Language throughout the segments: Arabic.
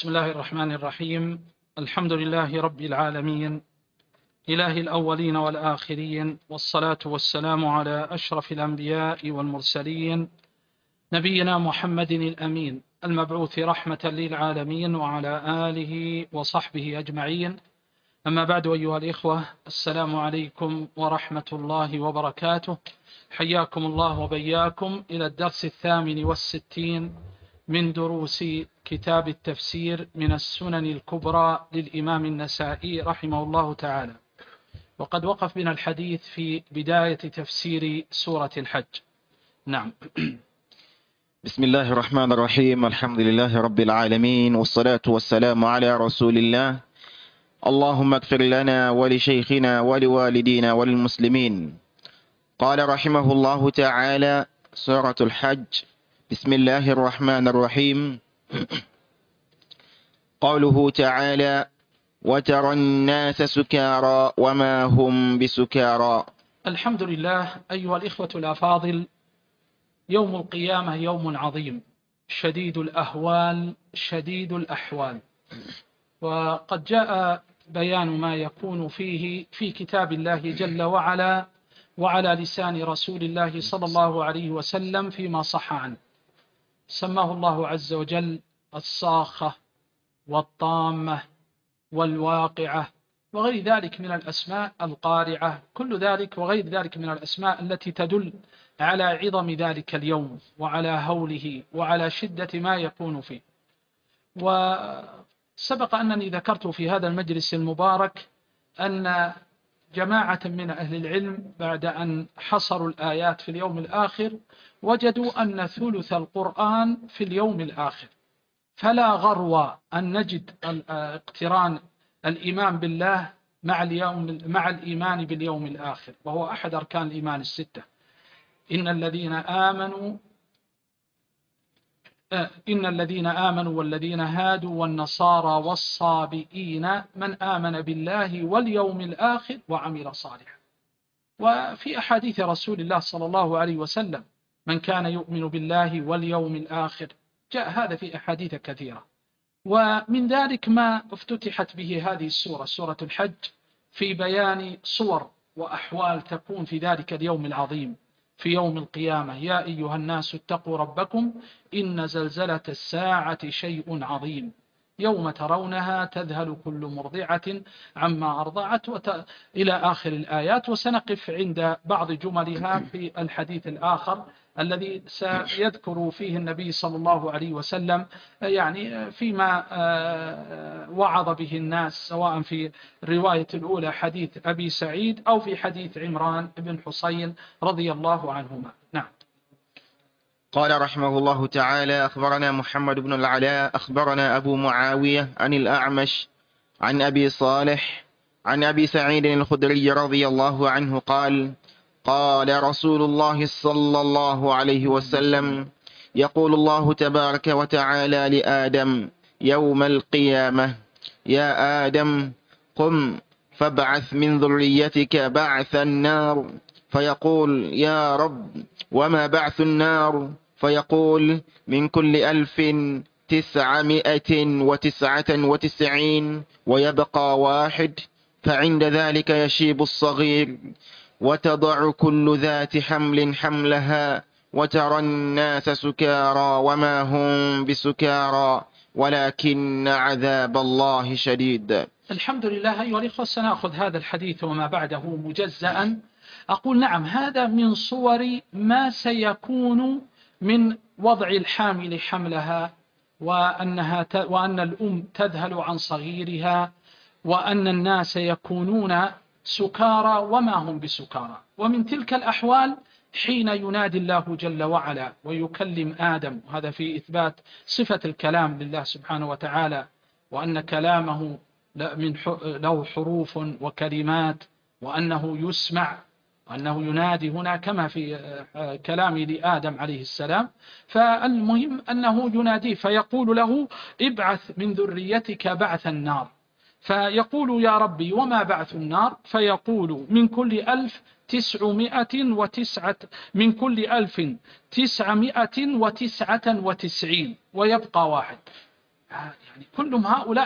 بسم الله الرحمن الرحيم. الحمد لله رب العالمين، إله الأولين والآخرين، والصلاة والسلام على أشرف الأنبياء والمرسلين، نبينا محمد الأمين المبعوث رحمة للعالمين، وعلى آله وصحبه أجمعين. أما بعد، أيها الإخوة، السلام عليكم ورحمة الله وبركاته. حياكم الله وبياكم إلى الدرس 68 من دروس كتاب التفسير من السنن الكبرى للإمام النسائي رحمه الله تعالى. وقد وقف بنا الحديث في بداية تفسير سورة الحج. نعم. بسم الله الرحمن الرحيم. الحمد لله رب العالمين، والصلاة والسلام على رسول الله. اللهم اغفر لنا ولشيخنا ولوالدينا وللمسلمين. قال رحمه الله تعالى: سورة الحج. بسم الله الرحمن الرحيم. قوله تعالى: وترى الناس سكارى وما هم بسكارى. الحمد لله. أيها الإخوة الأفاضل، يوم القيامة يوم عظيم شديد الأهوال شديد الأحوال، وقد جاء بيان ما يكون فيه في كتاب الله جل وعلا وعلى لسان رسول الله صلى الله عليه وسلم فيما صح عنه. سماه الله عز وجل الصاخة والطامة والواقعة وغير ذلك من الأسماء، القارعة، كل ذلك وغير ذلك من الأسماء التي تدل على عظم ذلك اليوم وعلى هوله وعلى شدة ما يكون فيه. وسبق أنني ذكرت في هذا المجلس المبارك أن جماعة من أهل العلم بعد أن حصروا الآيات في اليوم الآخر وجدوا أن ثلث القرآن في اليوم الآخر، فلا غرو أن نجد اقتران الإيمان بالله مع الإيمان باليوم الآخر، وهو أحد أركان الإيمان الستة. إن الذين آمنوا والذين هادوا والنصارى والصابئين من آمن بالله واليوم الآخر وعمل صالحا. وفي أحاديث رسول الله صلى الله عليه وسلم: من كان يؤمن بالله واليوم الآخر. جاء هذا في أحاديث كثيرة، ومن ذلك ما افتتحت به هذه السورة، سورة الحج، في بيان صور وأحوال تكون في ذلك اليوم العظيم، في يوم القيامة. يا أيها الناس اتقوا ربكم إن زلزلة الساعة شيء عظيم، يوم ترونها تذهل كل مرضعة عما أرضعت إلى آخر الآيات. وسنقف عند بعض جملها في الحديث الآخر الذي سيذكر فيه النبي صلى الله عليه وسلم يعني فيما وعظ به الناس، سواء في الرواية الأولى حديث أبي سعيد أو في حديث عمران بن حسين رضي الله عنهما. نعم. قال رحمه الله تعالى: أخبرنا محمد بن العلاء أخبرنا أبو معاوية عن الأعمش عن أبي صالح عن أبي سعيد الخدري رضي الله عنه قال: قال رسول الله صلى الله عليه وسلم: يقول الله تبارك وتعالى لآدم يوم القيامة: يا آدم قم فابعث من ذريتك بعث النار. فيقول: يا رب وما بعث النار؟ فيقول: من كل 1999 ويبقى واحد. فعند ذلك يشيب الصغير، وتضع كل ذات حمل حملها، وترى الناس سكارى وما هم بسكارى ولكن عذاب الله شديد. الحمد لله. أيها الإخوة، سنأخذ هذا الحديث وما بعده مجزأ. أقول نعم، هذا من صور ما سيكون من وضع الحامل حملها، وأن الأم تذهل عن صغيرها، وأن الناس يكونون سكارى وما هم بسكارى. ومن تلك الأحوال حين ينادي الله جل وعلا ويكلم آدم، هذا في إثبات صفة الكلام لله سبحانه وتعالى، وأن كلامه له حروف وكلمات، وأنه يسمع، وأنه ينادي هنا كما في كلام لآدم عليه السلام. فالمهم أنه يناديه فيقول له: ابعث من ذريتك بعث النار. فيقول: يا ربي وما بعث النار؟ فيقول: من كل 1999 ويبقى واحد. يعني كلهم هؤلاء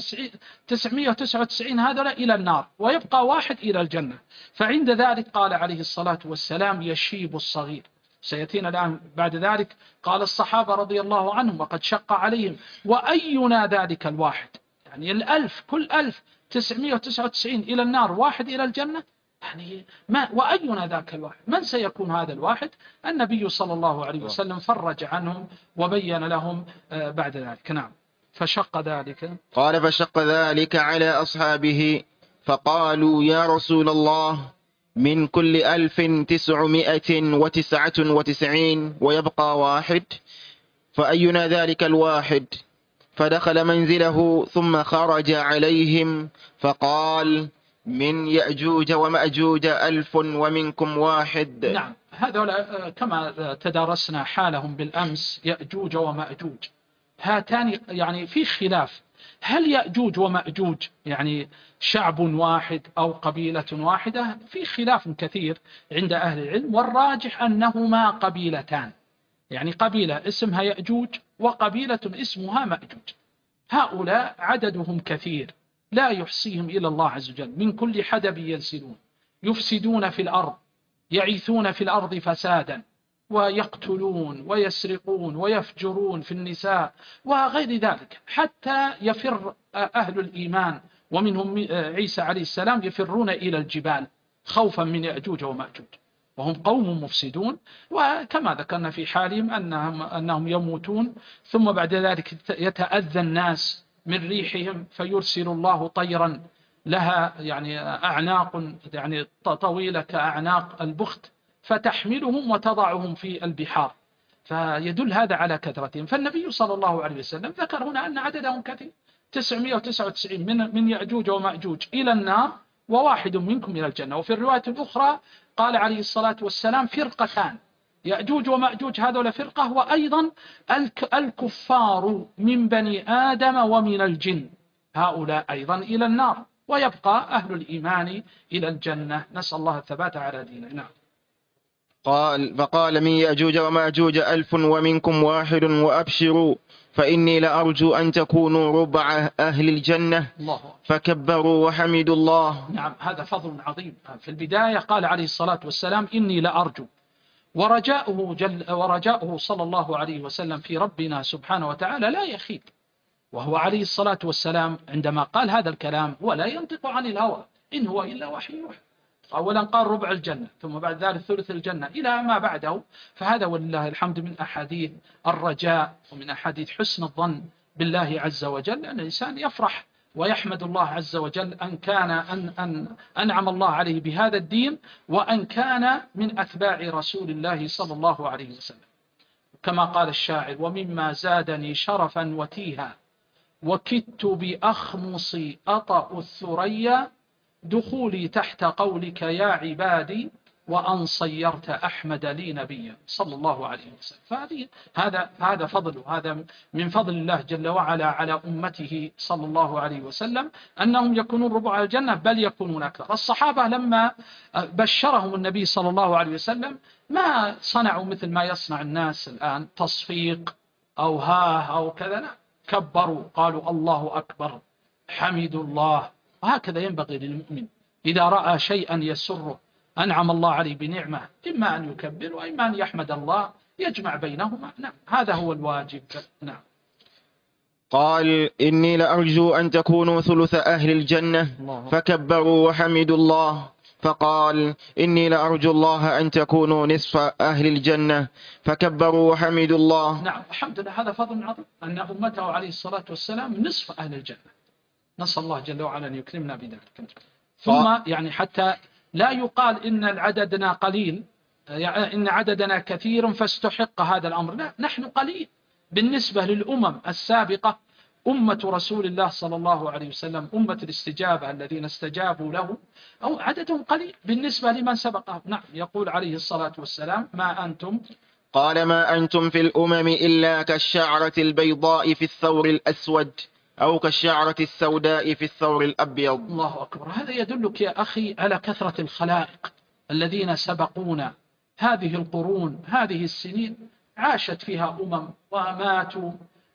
999 هذولا إلى النار، ويبقى واحد إلى الجنة. فعند ذلك قال عليه الصلاة والسلام يشيب الصغير. سيأتينا الآن بعد ذلك قال الصحابة رضي الله عنهم وقد شق عليهم وأينا ذلك الواحد، يعني 1000 كل 1999 إلى النار واحد إلى الجنة، يعني ما وأينا ذاك الواحد؟ من سيكون هذا الواحد؟ النبي صلى الله عليه وسلم فرج عنهم وبين لهم بعد ذلك. نعم. فشق ذلك، قال فشق ذلك على أصحابه فقالوا يا رسول الله من كل 1999 ويبقى واحد، فأينا ذلك الواحد؟ فدخل منزله ثم خرج عليهم فقال من يأجوج ومأجوج 1000 ومنكم واحد. نعم. هذا كما تدارسنا حالهم بالأمس، يأجوج ومأجوج هاتان يعني في خلاف، هل يأجوج ومأجوج يعني شعب واحد أو قبيلة واحدة؟ في خلاف كثير عند أهل العلم، والراجح أنهما قبيلتان، يعني قبيلة اسمها يأجوج وقبيلة اسمها مأجوج. هؤلاء عددهم كثير لا يحصيهم إلى الله عز وجل، من كل حدب ينسلون، يفسدون في الأرض، يعيثون في الأرض فسادا، ويقتلون ويسرقون ويفجرون في النساء وغير ذلك، حتى يفر أهل الإيمان ومنهم عيسى عليه السلام يفرون إلى الجبال خوفا من يأجوج ومأجوج، وهم قوم مفسدون. وكما ذكرنا في حالهم أنهم يموتون، ثم بعد ذلك يتأذى الناس من ريحهم، فيرسل الله طيرا لها يعني أعناق يعني طويلة كأعناق البخت، فتحملهم وتضعهم في البحار، فيدل هذا على كثرتهم. فالنبي صلى الله عليه وسلم ذكر هنا أن عددهم كثير، 999 من يأجوج ومأجوج إلى النار وواحد منكم إلى الجنة. وفي الرواية الأخرى قال عليه الصلاة والسلام فرقتان، يأجوج ومأجوج هذول فرقة، وأيضا الكفار من بني آدم ومن الجن، هؤلاء أيضا إلى النار، ويبقى أهل الإيمان إلى الجنة. نسأل الله الثبات على دينه. نعم. فقال من يأجوج ومأجوج 1000 ومنكم واحد وأبشروا فإني لأرجو أن تكونوا ربع أهل الجنة. الله. فكبروا وحمدوا الله. نعم، هذا فضل عظيم. في البداية قال عليه الصلاة والسلام إني لأرجو، ورجاؤه صلى الله عليه وسلم في ربنا سبحانه وتعالى لا يخيب. وهو عليه الصلاة والسلام عندما قال هذا الكلام ولا ينطق عن الهوى، إن هو إلا وحي يوحى. أولا قال ربع الجنة، ثم بعد ذلك ثلث الجنة إلى ما بعده. فهذا ولله الحمد من أحاديث الرجاء ومن أحاديث حسن الظن بالله عز وجل، أن الإنسان يفرح ويحمد الله عز وجل أن كان أن أنعم الله عليه بهذا الدين، وأن كان من أتباع رسول الله صلى الله عليه وسلم. كما قال الشاعر ومما زادني شرفا وتيها وكدت بأخمص أطأ الثريا دخولي تحت قولك يا عبادي وأن صيرت أحمد لي نبيا صلى الله عليه وسلم. هذا فضل، هذا من فضل الله جل وعلا على أمته صلى الله عليه وسلم، أنهم يكونون ربع الجنة بل يكونون أكثر. الصحابة لما بشرهم النبي صلى الله عليه وسلم ما صنعوا مثل ما يصنع الناس الآن، تصفيق أو ها أو كذا، لا، كبروا قالوا الله أكبر حمدوا الله. وهكذا ينبغي للمؤمن إذا رأى شيئا يسره أنعم الله عليه بنعمة، إما أن يكبر وإما أن يحمد الله، يجمع بينهما. نعم، هذا هو الواجب. نعم. قال إني لأرجو أن تكونوا ثلث أهل الجنة. فكبروا وحمدوا الله. فقال إني لأرجو الله أن تكونوا نصف أهل الجنة. فكبروا وحمدوا الله. نعم، الحمد لله، هذا فضل عظيم أن أمته عليه الصلاة والسلام نصف أهل الجنة. نسأل الله جل وعلا أن يكرمنا بذلك. ثم يعني حتى لا يقال إن عددنا قليل، يعني إن عددنا كثير فاستحق هذا الأمر، لا، نحن قليل بالنسبة للأمم السابقة. أمة رسول الله صلى الله عليه وسلم أمة الاستجابة الذين استجابوا له أو عددهم قليل بالنسبة لمن سبقهم. نعم، يقول عليه الصلاة والسلام ما أنتم، قال ما أنتم في الأمم إلا كالشعرة البيضاء في الثور الأسود أو كالشعرة السوداء في الثور الأبيض. الله أكبر. هذا يدلك يا أخي على كثرة الخلائق الذين سبقونا. هذه القرون، هذه السنين عاشت فيها أمم وماتوا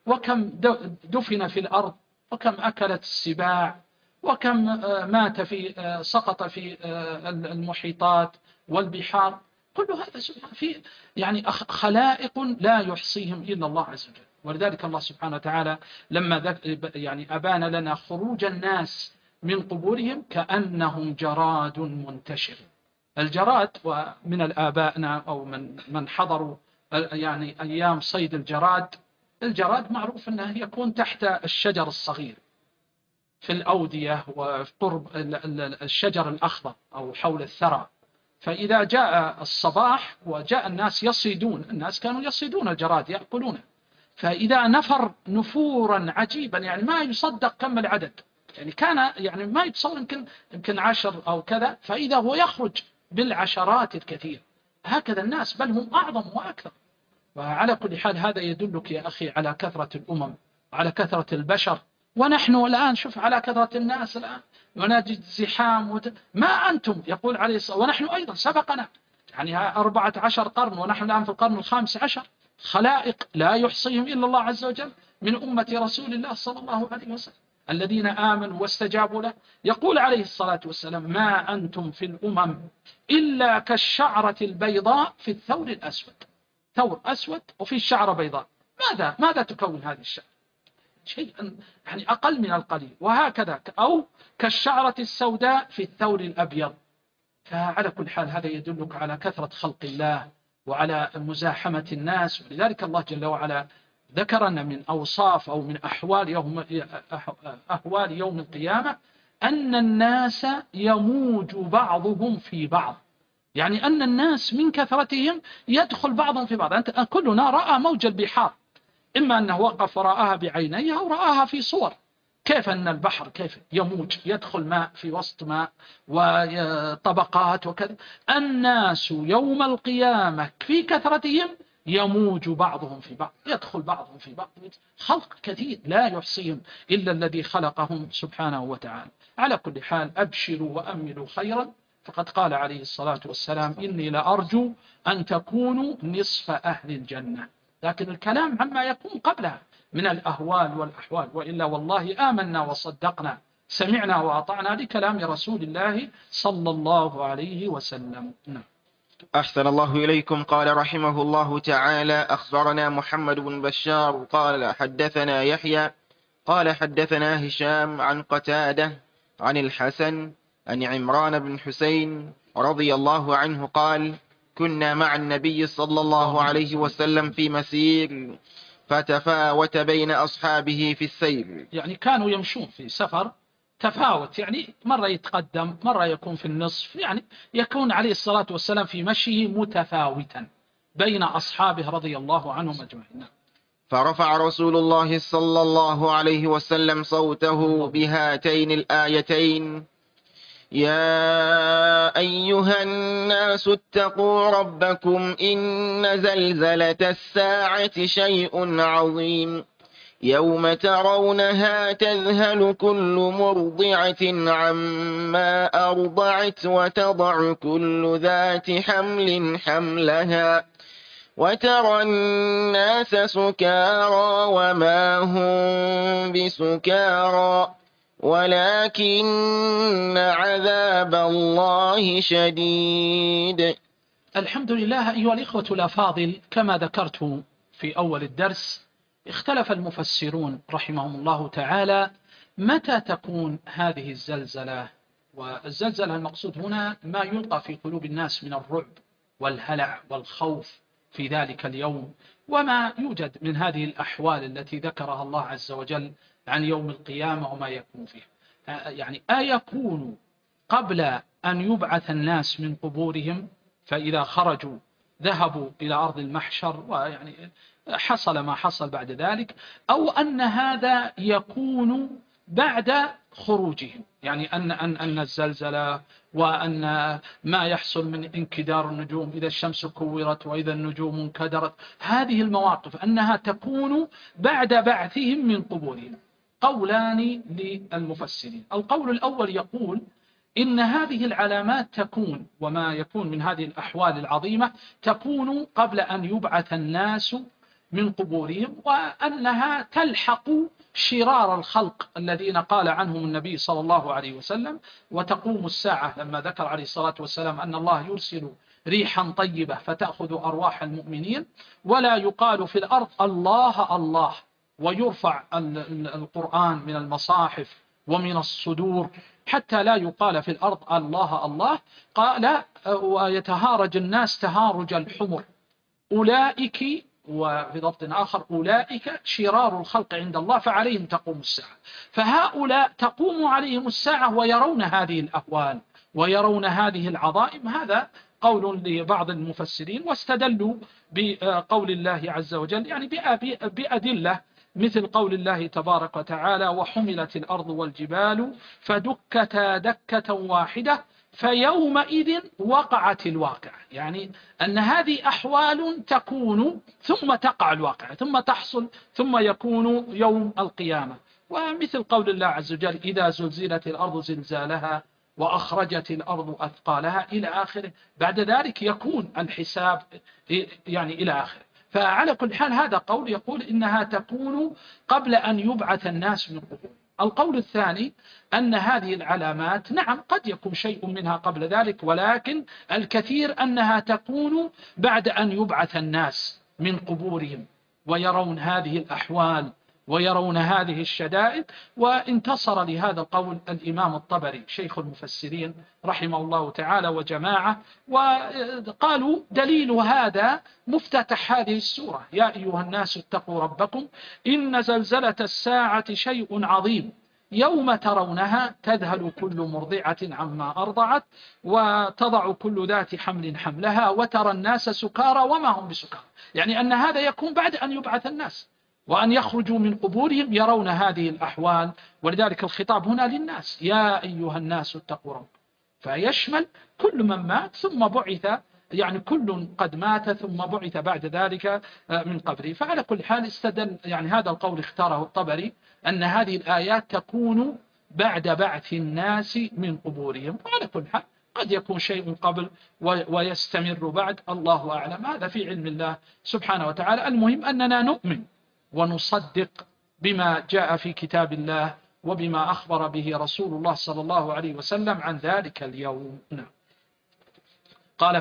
وكم دفن في الأرض، وكم أكلت السباع، وكم مات سقط في المحيطات والبحار. كل هذا في يعني خلائق لا يحصيهم إلا الله عز وجل. ولذلك الله سبحانه وتعالى لما يعني أبان لنا خروج الناس من قبورهم كأنهم جراد منتشر. الجراد، ومن الآبائنا أو من حضروا يعني أيام صيد الجراد معروف أنه يكون تحت الشجر الصغير في الأودية وفي قرب الشجر الأخضر أو حول الثرى. فإذا جاء الصباح وجاء الناس كانوا يصيدون الجراد يأكلونه، فإذا نفر نفورا عجيبا يعني ما يصدق كم العدد، يعني كان يعني ما يتصور يمكن 10 أو كذا، فإذا هو يخرج بالعشرات الكثير. هكذا الناس، بل هم أعظم وأكثر. وعلى كل حال هذا يدلك يا أخي على كثرة الأمم وعلى كثرة البشر. ونحن الآن شوف على كثرة الناس الآن ونجد زحام ما أنتم، يقول عليه الصلاة، ونحن أيضا سبقنا يعني 14 قرن ونحن الآن في القرن ال15. خلائق لا يحصيهم إلا الله عز وجل من أمة رسول الله صلى الله عليه وسلم الذين آمنوا واستجابوا له. يقول عليه الصلاة والسلام: ما أنتم في الأمم إلا كالشعرة البيضاء في الثور الأسود. ثور أسود وفي شعرة بيضاء، ماذا تكون هذه الشعرة؟ شيء يعني أقل من القليل. وهكذا أو كالشعرة السوداء في الثور الأبيض. فعلى كل حال هذا يدلك على كثرة خلق الله وعلى مزاحمة الناس. ولذلك الله جل وعلا ذكرنا من أوصاف أو من أحوال يوم القيامة أن الناس يموج بعضهم في بعض، يعني أن الناس من كثرتهم يدخل بعضهم في بعض. أنت كلنا رأى موج البحار، إما أنه وقف ورآها بعينيه أو رآها في صور، كيف أن البحر كيف يموج، يدخل ماء في وسط ماء وطبقات وكذا. الناس يوم القيامة في كثرتهم يموج بعضهم في بعض، يدخل بعضهم في بعض. خلق كثير لا يحصيهم إلا الذي خلقهم سبحانه وتعالى. على كل حال أبشروا وأملوا خيرا، فقد قال عليه الصلاة والسلام: إني لأرجو أن تكونوا نصف أهل الجنة. لكن الكلام عما يكون قبلها من الأهوال والأحوال، وإلا والله آمنا وصدقنا سمعنا وأطعنا لكلام رسول الله صلى الله عليه وسلم. أحسن الله إليكم. قال رحمه الله تعالى: أخبرنا محمد بن بشار قال حدثنا يحيى قال حدثنا هشام عن قتادة عن الحسن عن عمران بن حسين رضي الله عنه قال: كنا مع النبي صلى الله عليه وسلم في مسير فتفاوت بين أصحابه في السير. يعني كانوا يمشون في سفر تفاوت، يعني مرة يتقدم مرة يكون في النصف، يعني يكون عليه الصلاة والسلام في مشيه متفاوتا بين أصحابه رضي الله عنهم أجمعين. فرفع رسول الله صلى الله عليه وسلم صوته بهاتين الآيتين: يا أيها الناس اتقوا ربكم إن زلزلة الساعة شيء عظيم يوم ترونها تذهل كل مرضعة عما أرضعت وتضع كل ذات حمل حملها وترى الناس سكارى وما هم بسكارى ولكن عذاب الله شديد. الحمد لله. أيها الإخوة الأفاضل، كما ذكرت في أول الدرس، اختلف المفسرون رحمهم الله تعالى متى تكون هذه الزلزلة. والزلزلة المقصود هنا ما يلقى في قلوب الناس من الرعب والهلع والخوف في ذلك اليوم، وما يوجد من هذه الأحوال التي ذكرها الله عز وجل عن يوم القيامة وما يكون فيه. يعني أيكون قبل أن يبعث الناس من قبورهم، فإذا خرجوا ذهبوا إلى أرض المحشر ويعني حصل ما حصل بعد ذلك، أو أن هذا يكون بعد خروجهم، يعني أن الزلزلة وأن ما يحصل من انكدار النجوم إذا الشمس كورت وإذا النجوم انكدرت، هذه المواقف أنها تكون بعد بعثهم من قبورهم. قولان للمفسرين. القول الأول يقول إن هذه العلامات تكون وما يكون من هذه الأحوال العظيمة تكون قبل أن يبعث الناس من قبورهم، وأنها تلحق شرار الخلق الذين قال عنهم النبي صلى الله عليه وسلم وتقوم الساعة، لما ذكر عليه الصلاة والسلام أن الله يرسل ريحا طيبة فتأخذ أرواح المؤمنين، ولا يقال في الأرض الله الله، ويرفع القرآن من المصاحف ومن الصدور حتى لا يقال في الأرض الله الله. قال ويتهارج الناس تهارج الحمر، أولئك، وفي ضبط آخر أولئك شرار الخلق عند الله فعليهم تقوم الساعة. فهؤلاء تقوم عليهم الساعة ويرون هذه الأهوال ويرون هذه العظائم. هذا قول لبعض المفسرين، واستدلوا بقول الله عز وجل يعني بأدلة مثل قول الله تبارك وتعالى وحملت الأرض والجبال فدكتا دكة واحدة فيومئذ وقعت الواقعة، يعني أن هذه أحوال تكون ثم تقع الواقعة ثم تحصل ثم يكون يوم القيامة. ومثل قول الله عز وجل إذا زلزلت الأرض زلزالها وأخرجت الأرض أثقالها إلى آخره، بعد ذلك يكون الحساب يعني إلى آخره. فعلى كل حال هذا قول يقول إنها تكون قبل أن يبعث الناس من قبور. القول الثاني أن هذه العلامات نعم قد يكون شيء منها قبل ذلك، ولكن الكثير أنها تكون بعد أن يبعث الناس من قبورهم ويرون هذه الأحوال ويرون هذه الشدائد. وانتصر لهذا القول الإمام الطبري شيخ المفسرين رحمه الله تعالى وجماعة، وقالوا دليل هذا مفتتح هذه السورة يا أيها الناس اتقوا ربكم إن زلزلة الساعة شيء عظيم يوم ترونها تذهل كل مرضعة عما أرضعت وتضع كل ذات حمل حملها وترى الناس سكارى وما هم بسكارى، يعني أن هذا يكون بعد أن يبعث الناس وأن يخرجوا من قبورهم يرون هذه الأحوال. ولذلك الخطاب هنا للناس يا أيها الناس اتقوا ربكم، فيشمل كل من مات ثم بعث، يعني كل قد مات ثم بعث بعد ذلك من قبره. فعلى كل حال استدل يعني هذا القول اختاره الطبري أن هذه الآيات تكون بعد بعث الناس من قبورهم. وعلى كل حال قد يكون شيء قبل ويستمر بعد، الله أعلم، هذا في علم الله سبحانه وتعالى. المهم أننا نؤمن ونصدق بما جاء في كتاب الله وبما أخبر به رسول الله صلى الله عليه وسلم عن ذلك اليوم. قال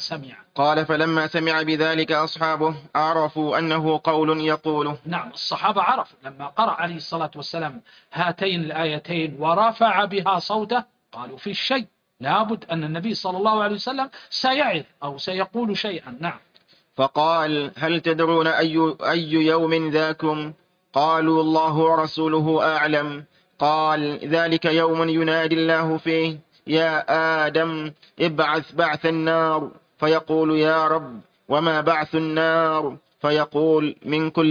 فلما سمع بذلك أصحابه عرفوا أنه قول يقوله. نعم، الصحابة عرفوا لما قرأ عليه الصلاة والسلام هاتين الآيتين ورفع بها صوته قالوا في الشيء لابد أن النبي صلى الله عليه وسلم سيعظ أو سيقول شيئا. نعم. فقال هل تدرون أي يوم ذاكم؟ قالوا الله ورسوله أعلم. قال ذلك يوم ينادي الله فيه يا آدم ابعث بعث النار، فيقول يا رب وما بعث النار؟ فيقول من كل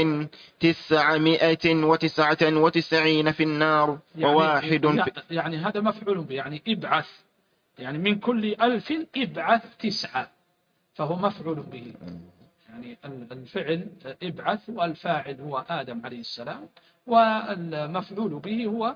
1999 في النار وواحد يعني هذا مفعول به، يعني ابعث، يعني من كل 1000 ابعث 9، فهو مفعول به، يعني الفعل ابعث والفاعل هو آدم عليه السلام والمفعول به هو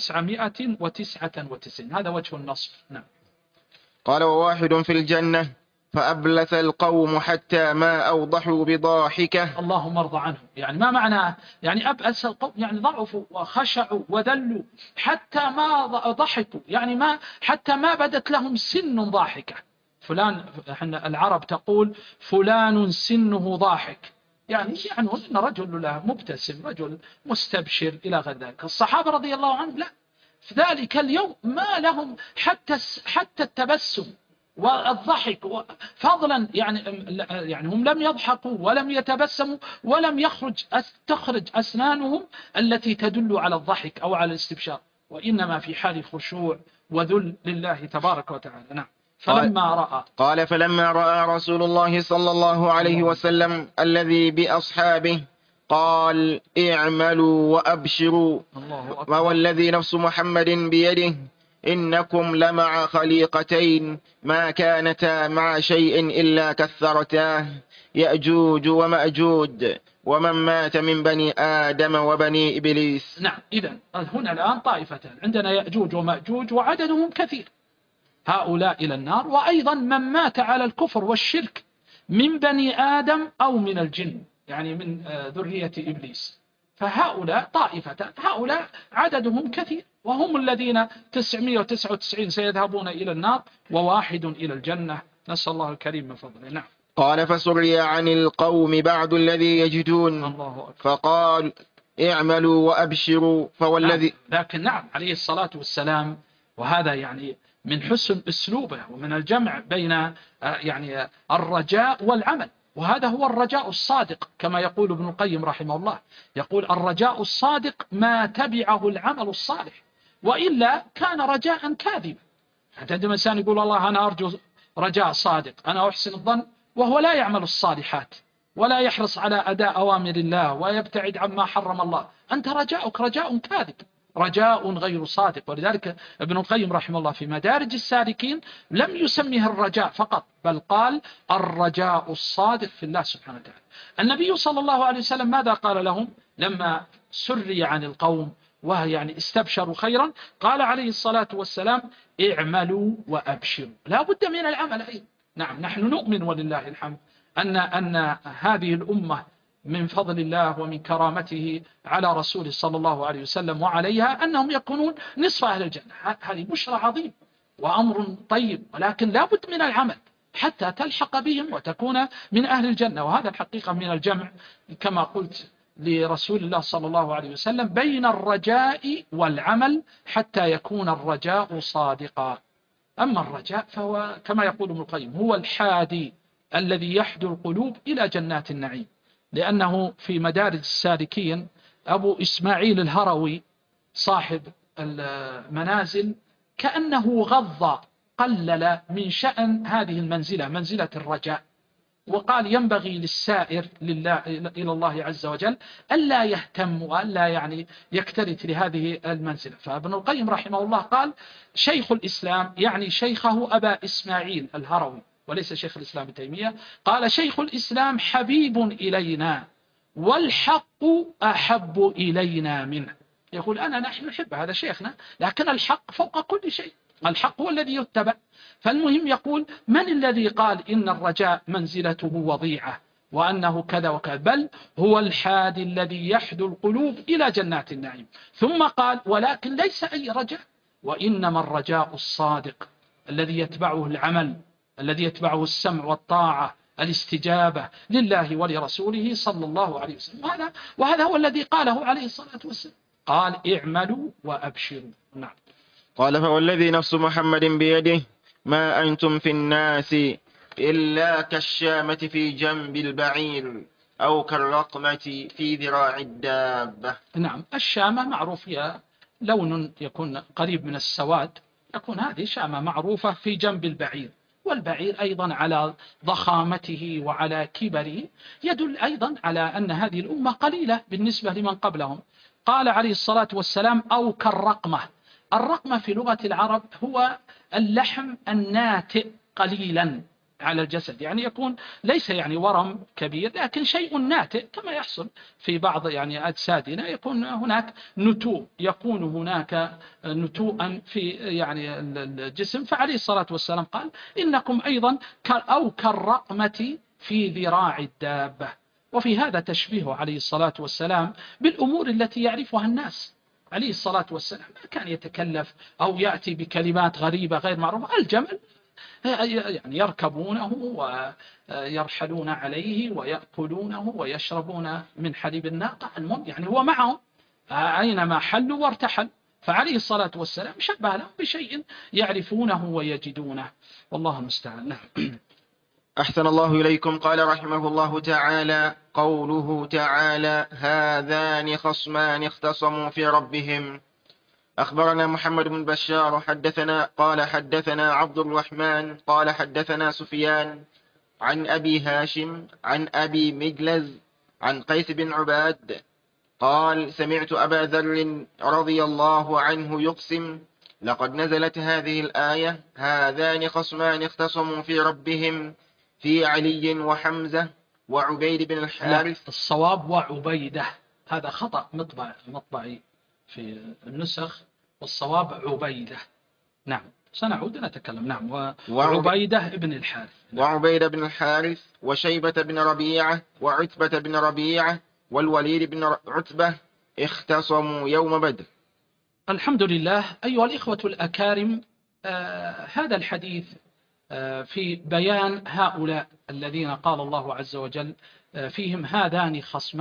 999، هذا وجه النصب. نعم. قال وواحد في الجنة فأبلس القوم حتى ما أوضحوا بضاحكه. اللهم ارضى عنهم، يعني ما معنى يعني أبأس القوم؟ يعني ضعفوا وخشعوا وذلوا حتى ما ضحكوا، يعني ما حتى ما بدت لهم سن ضاحكة. فلان، احنا العرب تقول فلان سنه ضاحك، يعني أن رجل له مبتسم، رجل مستبشر إلى غير ذلك. الصحابة رضي الله عنهم لا، في ذلك اليوم ما لهم حتى التبسم والضحك فضلا، يعني هم لم يضحكوا ولم يتبسموا ولم تخرج أسنانهم التي تدل على الضحك أو على الاستبشار، وإنما في حال خشوع وذل لله تبارك وتعالى. نعم. فلما رأى رسول الله صلى الله عليه وسلم الذي بأصحابه قال اعملوا وأبشروا والذي نفس محمد بيده إنكم لمع خليقتين ما كانتا مع شيء إلا كثرتاه يأجوج ومأجوج ومن مات من بني آدم وبني إبليس. نعم، إذن هنا الآن طائفتان، عندنا يأجوج ومأجوج وعددهم كثير، هؤلاء إلى النار، وأيضا من مات على الكفر والشرك من بني آدم أو من الجن، يعني من ذرية إبليس. فهؤلاء طائفة، هؤلاء عددهم كثير، وهم الذين 999 سيذهبون إلى النار وواحد إلى الجنة، نسأل الله الكريم من فضله. نعم. قال فسري عن القوم بعد الذي يجدون الله أكبر. فقال اعملوا وأبشروا فوالذي لكن نعم عليه الصلاة والسلام، وهذا يعني من حسن أسلوبه ومن الجمع بين يعني الرجاء والعمل، وهذا هو الرجاء الصادق كما يقول ابن القيم رحمه الله، يقول الرجاء الصادق ما تبعه العمل الصالح، وإلا كان رجاء كاذبا. عندما إنسان يقول الله أنا أرجو رجاء صادق، أنا أحسن الظن، وهو لا يعمل الصالحات ولا يحرص على أداء أوامر الله ويبتعد عما حرم الله، أنت رجاؤك رجاء كاذب، رجاء غير صادق. ولذلك ابن القيم رحمه الله في مدارج السالكين لم يسميه الرجاء فقط، بل قال الرجاء الصادق في الله سبحانه وتعالى. النبي صلى الله عليه وسلم ماذا قال لهم لما سري عن القوم وهي يعني استبشروا خيرا؟ قال عليه الصلاة والسلام اعملوا وأبشروا. لا بد من العمل أيضا. نعم نحن نؤمن ولله الحمد أن هذه الأمة من فضل الله ومن كرامته على رسوله صلى الله عليه وسلم وعليها أنهم يكونون نصف أهل الجنة. هذه بشرى عظيم وأمر طيب، ولكن لا بد من العمل حتى تلحق بهم وتكون من أهل الجنة. وهذا الحقيقة من الجمع كما قلت لرسول الله صلى الله عليه وسلم بين الرجاء والعمل حتى يكون الرجاء صادقا. أما الرجاء فهو كما يقول ابن القيم هو الحادي الذي يحدو القلوب إلى جنات النعيم، لأنه في مدارج السالكين أبو إسماعيل الهروي صاحب المنازل كأنه غض قلل من شأن هذه المنزلة، منزلة الرجاء، وقال ينبغي للسائر إلى الله عز وجل ألا يهتم وألا يعني يكترث لهذه المنزلة. فابن القيم رحمه الله قال شيخ الإسلام يعني شيخه أبا إسماعيل الهروي وليس شيخ الإسلام ابن تيمية، قال شيخ الإسلام حبيب إلينا والحق أحب إلينا منه. يقول نحن نحب هذا شيخنا، لكن الحق فوق كل شيء، الحق هو الذي يتبع. فالمهم يقول من الذي قال إن الرجاء منزلته وضيعة وأنه كذا وكذا، بل هو الحادي الذي يحدو القلوب إلى جنات النعيم. ثم قال ولكن ليس أي رجاء، وإنما الرجاء الصادق الذي يتبعه العمل، الذي يتبعه السمع والطاعة، الاستجابة لله ولرسوله صلى الله عليه وسلم. وهذا هو الذي قاله عليه الصلاة والسلام، قال اعملوا وأبشروا. نعم. قال فوالذي نفس محمد بيده ما أنتم في الناس إلا كالشامة في جنب البعير أو كالرقمة في ذراع الدابة. نعم الشامة معروف هي لون يكون قريب من السواد، يكون هذه شامة معروفة في جنب البعير، والبعير أيضا على ضخامته وعلى كبره يدل أيضا على أن هذه الأمة قليلة بالنسبة لمن قبلهم. قال عليه الصلاة والسلام أو كالرقمة. الرقمة في لغة العرب هو اللحم الناتئ قليلا على الجسد، يعني يكون ليس يعني ورم كبير لكن شيء ناتئ كما يحصل في بعض يعني أجسادنا، يكون هناك نتوء، يكون هناك نتوءا في يعني الجسم. فعليه الصلاة والسلام قال إنكم أيضا أو كالرقمة في ذراع الدابة. وفي هذا تشبيه عليه الصلاة والسلام بالأمور التي يعرفها الناس. عليه الصلاة والسلام ما كان يتكلف أو يأتي بكلمات غريبة غير معروفة. الجمل يعني يركبونه ويرحلون عليه ويأكلونه ويشربون من حليب الناقة، المهم يعني هو معهم أينما حلوا وارتحل. فعليه الصلاة والسلام شبه لهم بشيء يعرفونه ويجدونه، والله المستعان. نعم. أحسن الله إليكم. قال رحمه الله تعالى قوله تعالى هذان خصمان اختصموا في ربهم. أخبرنا محمد بن بشار حدثنا عبد الرحمن قال حدثنا سفيان عن أبي هاشم عن أبي مجلز عن قيس بن عباد قال سمعت أبا ذر رضي الله عنه يقسم لقد نزلت هذه الآية هذان خصمان اختصموا في ربهم في علي وحمزة وعبيد بن الحارث. الصواب وعبيدة، هذا خطأ مطبعي في النسخ، والصواب عبيدة. نعم سنعود نتكلم. نعم. وعبيدة بن الحارث. وعبيدة بن الحارث وشيبة بن ربيعة وعتبة بن ربيعة والوليد بن عتبة اختصموا يوم بدر. الحمد لله. أيها الإخوة الأكارم، هذا الحديث في بيان هؤلاء الذين قال الله عز وجل فيهم هذان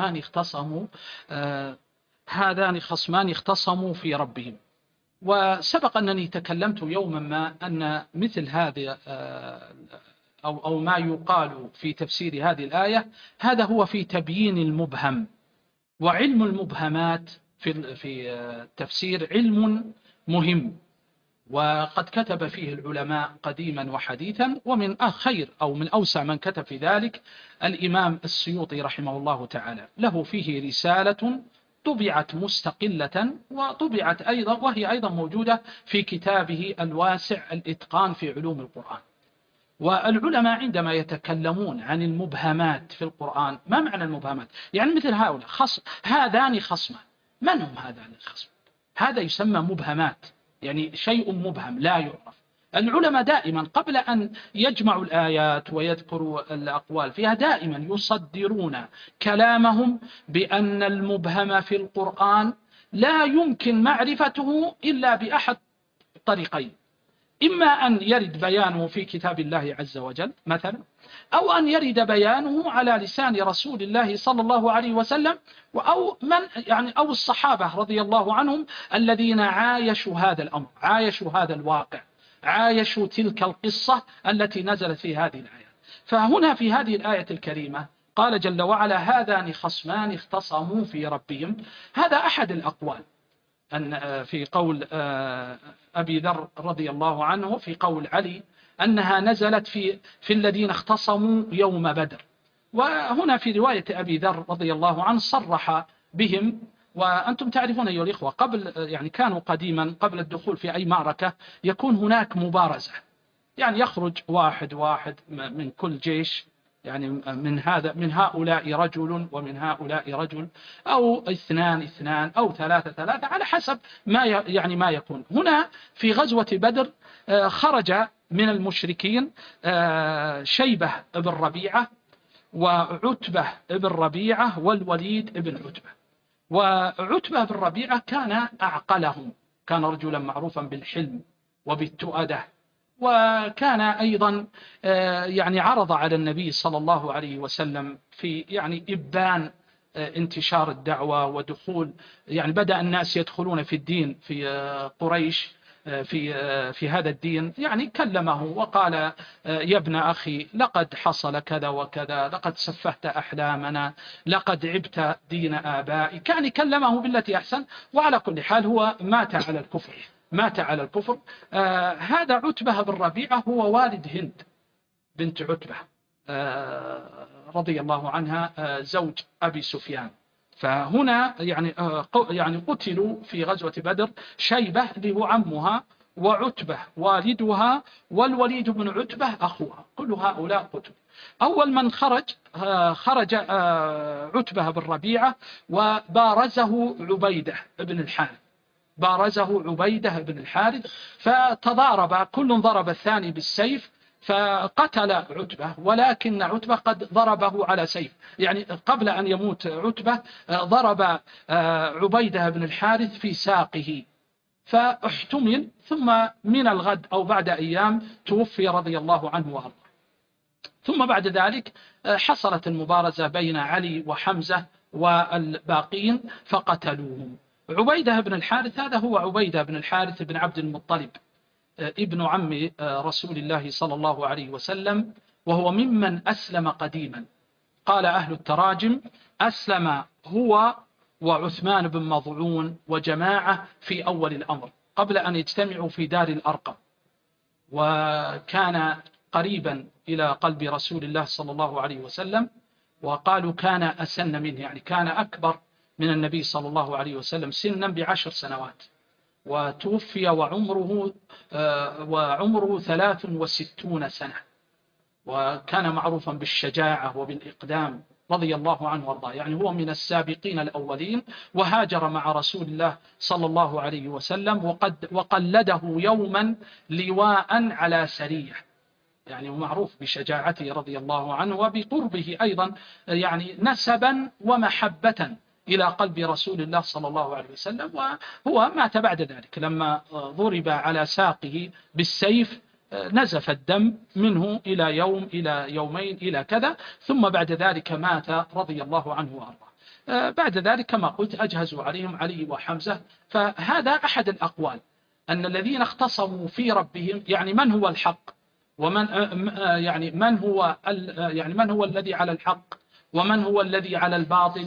خصمان اختصموا في ربهم. وسبق أنني تكلمت يوما ما أن مثل هذا أو ما يقال في تفسير هذه الآية هذا هو في تبيين المبهم. وعلم المبهمات في التفسير علم مهم، وقد كتب فيه العلماء قديما وحديثا، ومن خير أو من أوسع من كتب في ذلك الإمام السيوطي رحمه الله تعالى، له فيه رسالة طبعت مستقلة وطبعت أيضا وهي أيضا موجودة في كتابه الواسع الإتقان في علوم القرآن. والعلماء عندما يتكلمون عن المبهمات في القرآن، ما معنى المبهمات؟ يعني مثل هؤلاء هذان خصمان، من هم هذان الخصمان؟ هذا يسمى مبهمات، يعني شيء مبهم لا يعرف. العلماء دائما قبل أن يجمعوا الآيات ويذكروا الأقوال فيها دائما يصدرون كلامهم بأن المبهم في القرآن لا يمكن معرفته إلا بأحد طريقين: إما أن يرد بيانه في كتاب الله عز وجل مثلا، أو أن يرد بيانه على لسان رسول الله صلى الله عليه وسلم، أو الصحابة رضي الله عنهم الذين عايشوا هذا الأمر، عايشوا هذا الواقع، عايشوا تلك القصة التي نزلت في هذه الآية. فهنا في هذه الآية الكريمة قال جل وعلا: هذان خصمان اختصموا في ربهم. هذا أحد الأقوال أن في قول أبي ذر رضي الله عنه، في قول علي أنها نزلت في الذين اختصموا يوم بدر. وهنا في رواية أبي ذر رضي الله عنه صرح بهم. وأنتم تعرفون أيها الإخوة يعني كانوا قديما قبل الدخول في أي معركة يكون هناك مبارزة، يعني يخرج واحد من كل جيش، يعني من هؤلاء رجل ومن هؤلاء رجل، أو اثنان أو ثلاثة على حسب ما يكون. هنا في غزوة بدر خرج من المشركين شيبة بن ربيعة وعتبة بن ربيعة والوليد بن عتبة. وعتبة بن ربيعة كان أعقلهم، كان رجلا معروفا بالحلم وبالتؤدة، وكان أيضا يعني عرض على النبي صلى الله عليه وسلم في يعني إبان انتشار الدعوة ودخول، يعني بدأ الناس يدخلون في الدين في قريش في هذا الدين. يعني كلمه وقال: يا ابن أخي، لقد حصل كذا وكذا، لقد سفهت أحلامنا، لقد عبت دين آبائي. كان كلمه بالتي أحسن. وعلى كل حال هو مات على الكفر. هذا عتبة بن ربيعة هو والد هند بنت عتبة رضي الله عنها، زوج أبي سفيان. فهنا يعني قتلوا في غزوة بدر شيبة اللي هو عمها، وعتبة والدها، والوليد بن عتبة أخوها، كل هؤلاء قتلوا. أول من خرج عتبة بن ربيعة، وبارزه عبيدة بن الحارث، فتضارب، كل ضرب الثاني بالسيف، فقتل عتبة، ولكن عتبة قد ضربه على سيف، يعني قبل أن يموت عتبة ضرب عبيدة بن الحارث في ساقه فاحتمل، ثم من الغد أو بعد أيام توفي رضي الله عنه وأرضاه. ثم بعد ذلك حصلت المبارزة بين علي وحمزة والباقين فقتلوهم. عبيدة بن الحارث هذا هو عبيدة بن الحارث بن عبد المطلب، ابن عم رسول الله صلى الله عليه وسلم، وهو ممن أسلم قديما. قال أهل التراجم: أسلم هو وعثمان بن مظعون وجماعة في أول الأمر قبل أن يجتمعوا في دار الأرقم، وكان قريبا إلى قلب رسول الله صلى الله عليه وسلم. وقالوا كان أسن منه، يعني كان أكبر من النبي صلى الله عليه وسلم سنا ب10 سنوات، وتوفي وعمره 63 سنة، وكان معروفا بالشجاعة وبالإقدام رضي الله عنه وارضاه، يعني هو من السابقين الأولين، وهاجر مع رسول الله صلى الله عليه وسلم، وقلده يوما لواء على سرية، يعني معروف بشجاعته رضي الله عنه وبقربه أيضا يعني نسبا ومحبة إلى قلب رسول الله صلى الله عليه وسلم. وهو مات بعد ذلك لما ضرب على ساقه بالسيف، نزف الدم منه إلى يوم إلى يومين إلى كذا، ثم بعد ذلك مات رضي الله عنه وأرضاه. بعد ذلك كما قلت أجهزوا عليهم علي وحمزة. فهذا أحد الأقوال أن الذين اختصموا في ربهم، يعني من هو الحق ومن يعني من هو الذي على الحق ومن هو الذي على الباطل،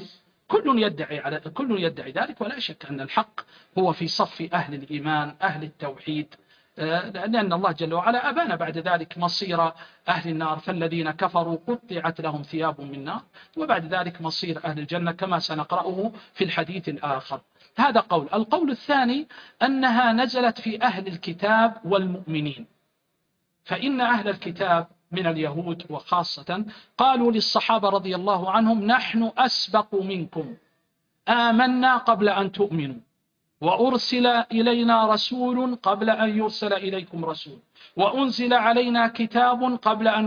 كل يدعي ذلك، ولا شك أن الحق هو في صف أهل الإيمان أهل التوحيد، لأن الله جل وعلا أبان بعد ذلك مصير أهل النار، فالذين كفروا قطعت لهم ثياب من نار، وبعد ذلك مصير أهل الجنة كما سنقرأه في الحديث الآخر. هذا قول. القول الثاني أنها نزلت في أهل الكتاب والمؤمنين، فإن أهل الكتاب من اليهود وخاصة قالوا للصحابة رضي الله عنهم: نحن أسبق منكم، آمنا قبل أن تؤمنوا، وأرسل إلينا رسول قبل أن يرسل إليكم رسول، وأنزل علينا كتاب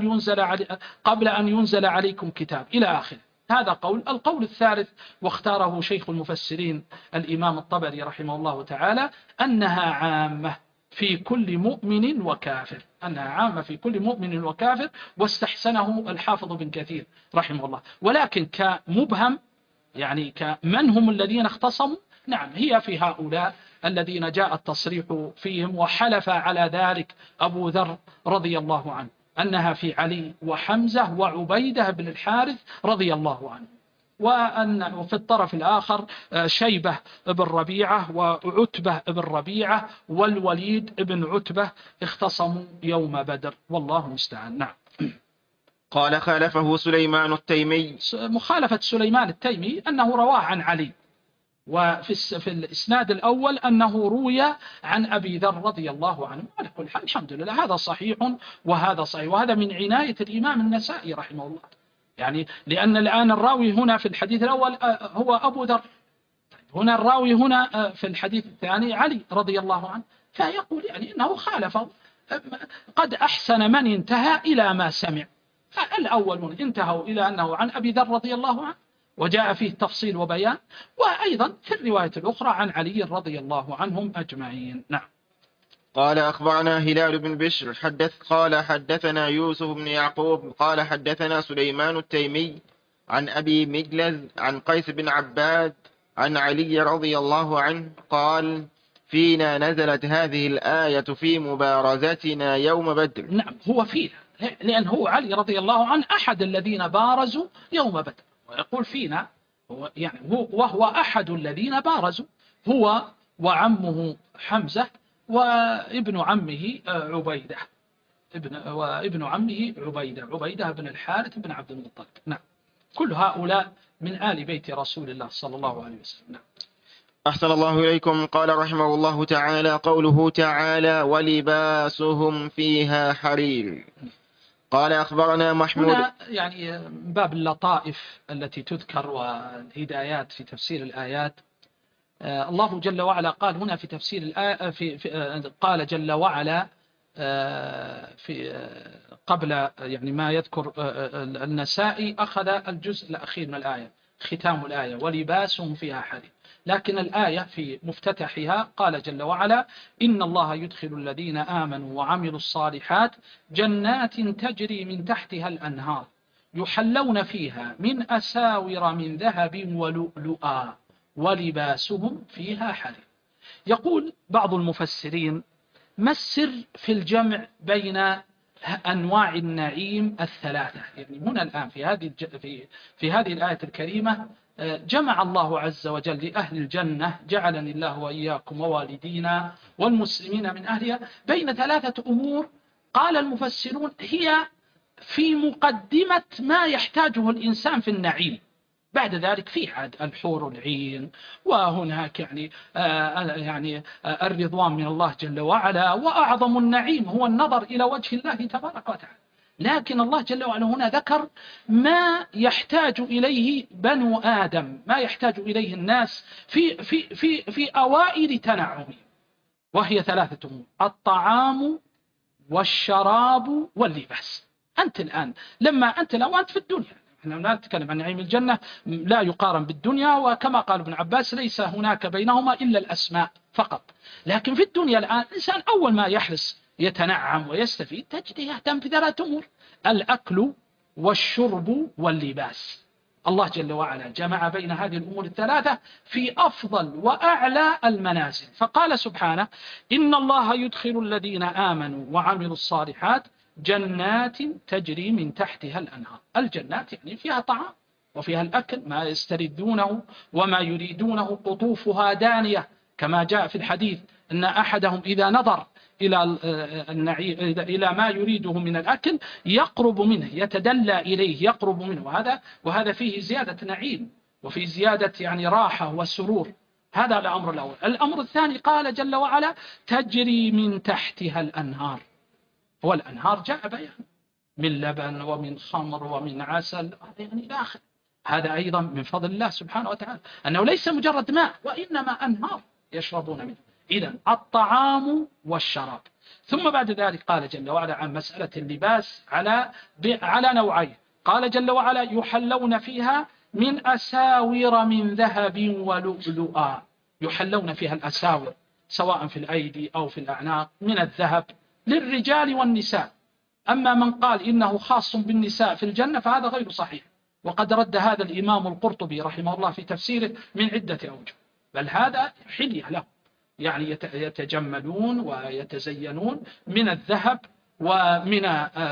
قبل أن ينزل عليكم كتاب، إلى آخره. هذا قول. القول الثالث واختاره شيخ المفسرين الإمام الطبري رحمه الله تعالى أنها عامة في كل مؤمن وكافر، أنها عامة في كل مؤمن وكافر، واستحسنه الحافظ بن كثير رحمه الله. ولكن كمبهم، يعني كمن هم الذين اختصموا، نعم هي في هؤلاء الذين جاء التصريح فيهم، وحلف على ذلك أبو ذر رضي الله عنه أنها في علي وحمزة وعبيدة بن الحارث رضي الله عنه، وأن في الطرف الآخر شيبة بن ربيعة وعتبة بن ربيعة والوليد بن عتبة اختصموا يوم بدر، والله المستعان. نعم. قال: خالفه سليمان التيمي. مخالفة سليمان التيمي أنه رواه عن علي، وفي الإسناد الأول أنه روي عن أبي ذر رضي الله عنه. على كل حال الحمد لله، هذا صحيح وهذا صحيح، وهذا من عناية الإمام النسائي رحمه الله، يعني لأن الآن الراوي هنا في الحديث الأول هو أبو ذر، هنا الراوي هنا في الحديث الثاني علي رضي الله عنه، فيقول يعني إنه خالفه. قد أحسن من انتهى إلى ما سمع. الأولون انتهوا إلى أنه عن أبي ذر رضي الله عنه وجاء فيه تفصيل وبيان، وأيضا في الرواية الأخرى عن علي رضي الله عنهم أجمعين. نعم. قال: أخبرنا هلال بن بشر قال حدثنا يوسف بن يعقوب قال حدثنا سليمان التيمي عن أبي مجلز عن قيس بن عباد عن علي رضي الله عنه قال: فينا نزلت هذه الآية في مبارزتنا يوم بدر. نعم، هو فينا، لأن هو علي رضي الله عنه أحد الذين بارزوا يوم بدر، ويقول فينا وهو أحد الذين بارزوا، هو وعمه حمزة وابن عمه عبيدة، عبيدة بن الحارث بن عبد المطلب. نعم، كل هؤلاء من آل بيت رسول الله صلى الله عليه وسلم. نعم. أحسن الله إليكم. قال رحمه الله تعالى: قوله تعالى: ولباسهم فيها حرير. قال: أخبرنا محمود. هنا يعني باب اللطائف التي تذكر والهدايات في تفسير الآيات. الله جل وعلا قال هنا في تفسير الآية قال جل وعلا في قبل يعني ما يذكر النسائي أخذ الجزء الأخير من الآية، ختام الآية: ولباسهم فيها حرير. لكن الآية في مفتتحها قال جل وعلا: إن الله يدخل الذين آمنوا وعملوا الصالحات جنات تجري من تحتها الأنهار يحلون فيها من أساور من ذهب ولؤلؤا ولباسهم فيها حرير. يقول بعض المفسرين: ما السر في الجمع بين أنواع النعيم الثلاثة؟ يعني هنا الآن في هذه الآية الكريمة جمع الله عز وجل لأهل الجنة، جعلني الله وإياكم ووالدينا والمسلمين من أهلها، بين ثلاثة أمور قال المفسرون هي في مقدمة ما يحتاجه الإنسان في النعيم. بعد ذلك في عاد الحور العين، وهناك يعني الرضوان من الله جل وعلا، وأعظم النعيم هو النظر إلى وجه الله تبارك وتعالى. لكن الله جل وعلا هنا ذكر ما يحتاج إليه بنو آدم، ما يحتاج إليه الناس في أوائل تنعمهم، وهي ثلاثة أمور: الطعام والشراب واللباس. أنت الآن لو أنت في الدنيا، نحن لا نتكلم عن نعيم الجنة، لا يقارن بالدنيا، وكما قال ابن عباس ليس هناك بينهما إلا الأسماء فقط. لكن في الدنيا الآن الإنسان أول ما يحرص يتنعم ويستفيد تجده يهتم بثلاث أمور: الأكل والشرب واللباس. الله جل وعلا جمع بين هذه الأمور الثلاثة في أفضل وأعلى المنازل، فقال سبحانه: إن الله يدخل الذين آمنوا وعملوا الصالحات جنات تجري من تحتها الأنهار. الجنات يعني فيها طعام وفيها الأكل، ما يستردونه وما يريدونه، قطوفها دانية، كما جاء في الحديث أن أحدهم إذا نظر إلى ما يريده من الأكل يقرب منه، يتدلى إليه، يقرب منه، وهذا فيه زيادة نعيم وفيه زيادة يعني راحة وسرور. هذا الأمر الأول. الأمر الثاني قال جل وعلا: تجري من تحتها الأنهار. والأنهار جاء بيان من لبن ومن خمر ومن عسل، يعني إلى آخر. هذا أيضا من فضل الله سبحانه وتعالى، أنه ليس مجرد ماء، وإنما أنهار يشربون منه. إذن الطعام والشراب. ثم بعد ذلك قال جل وعلا عن مسألة اللباس على نوعين. قال جل وعلا: يحلون فيها من أساور من ذهب ولؤلؤا. يحلون فيها الأساور سواء في الأيدي أو في الأعناق من الذهب للرجال والنساء. أما من قال إنه خاص بالنساء في الجنة فهذا غير صحيح، وقد رد هذا الإمام القرطبي رحمه الله في تفسيره من عدة أوجه. بل هذا حلية له، يعني يتجملون ويتزينون من الذهب ومن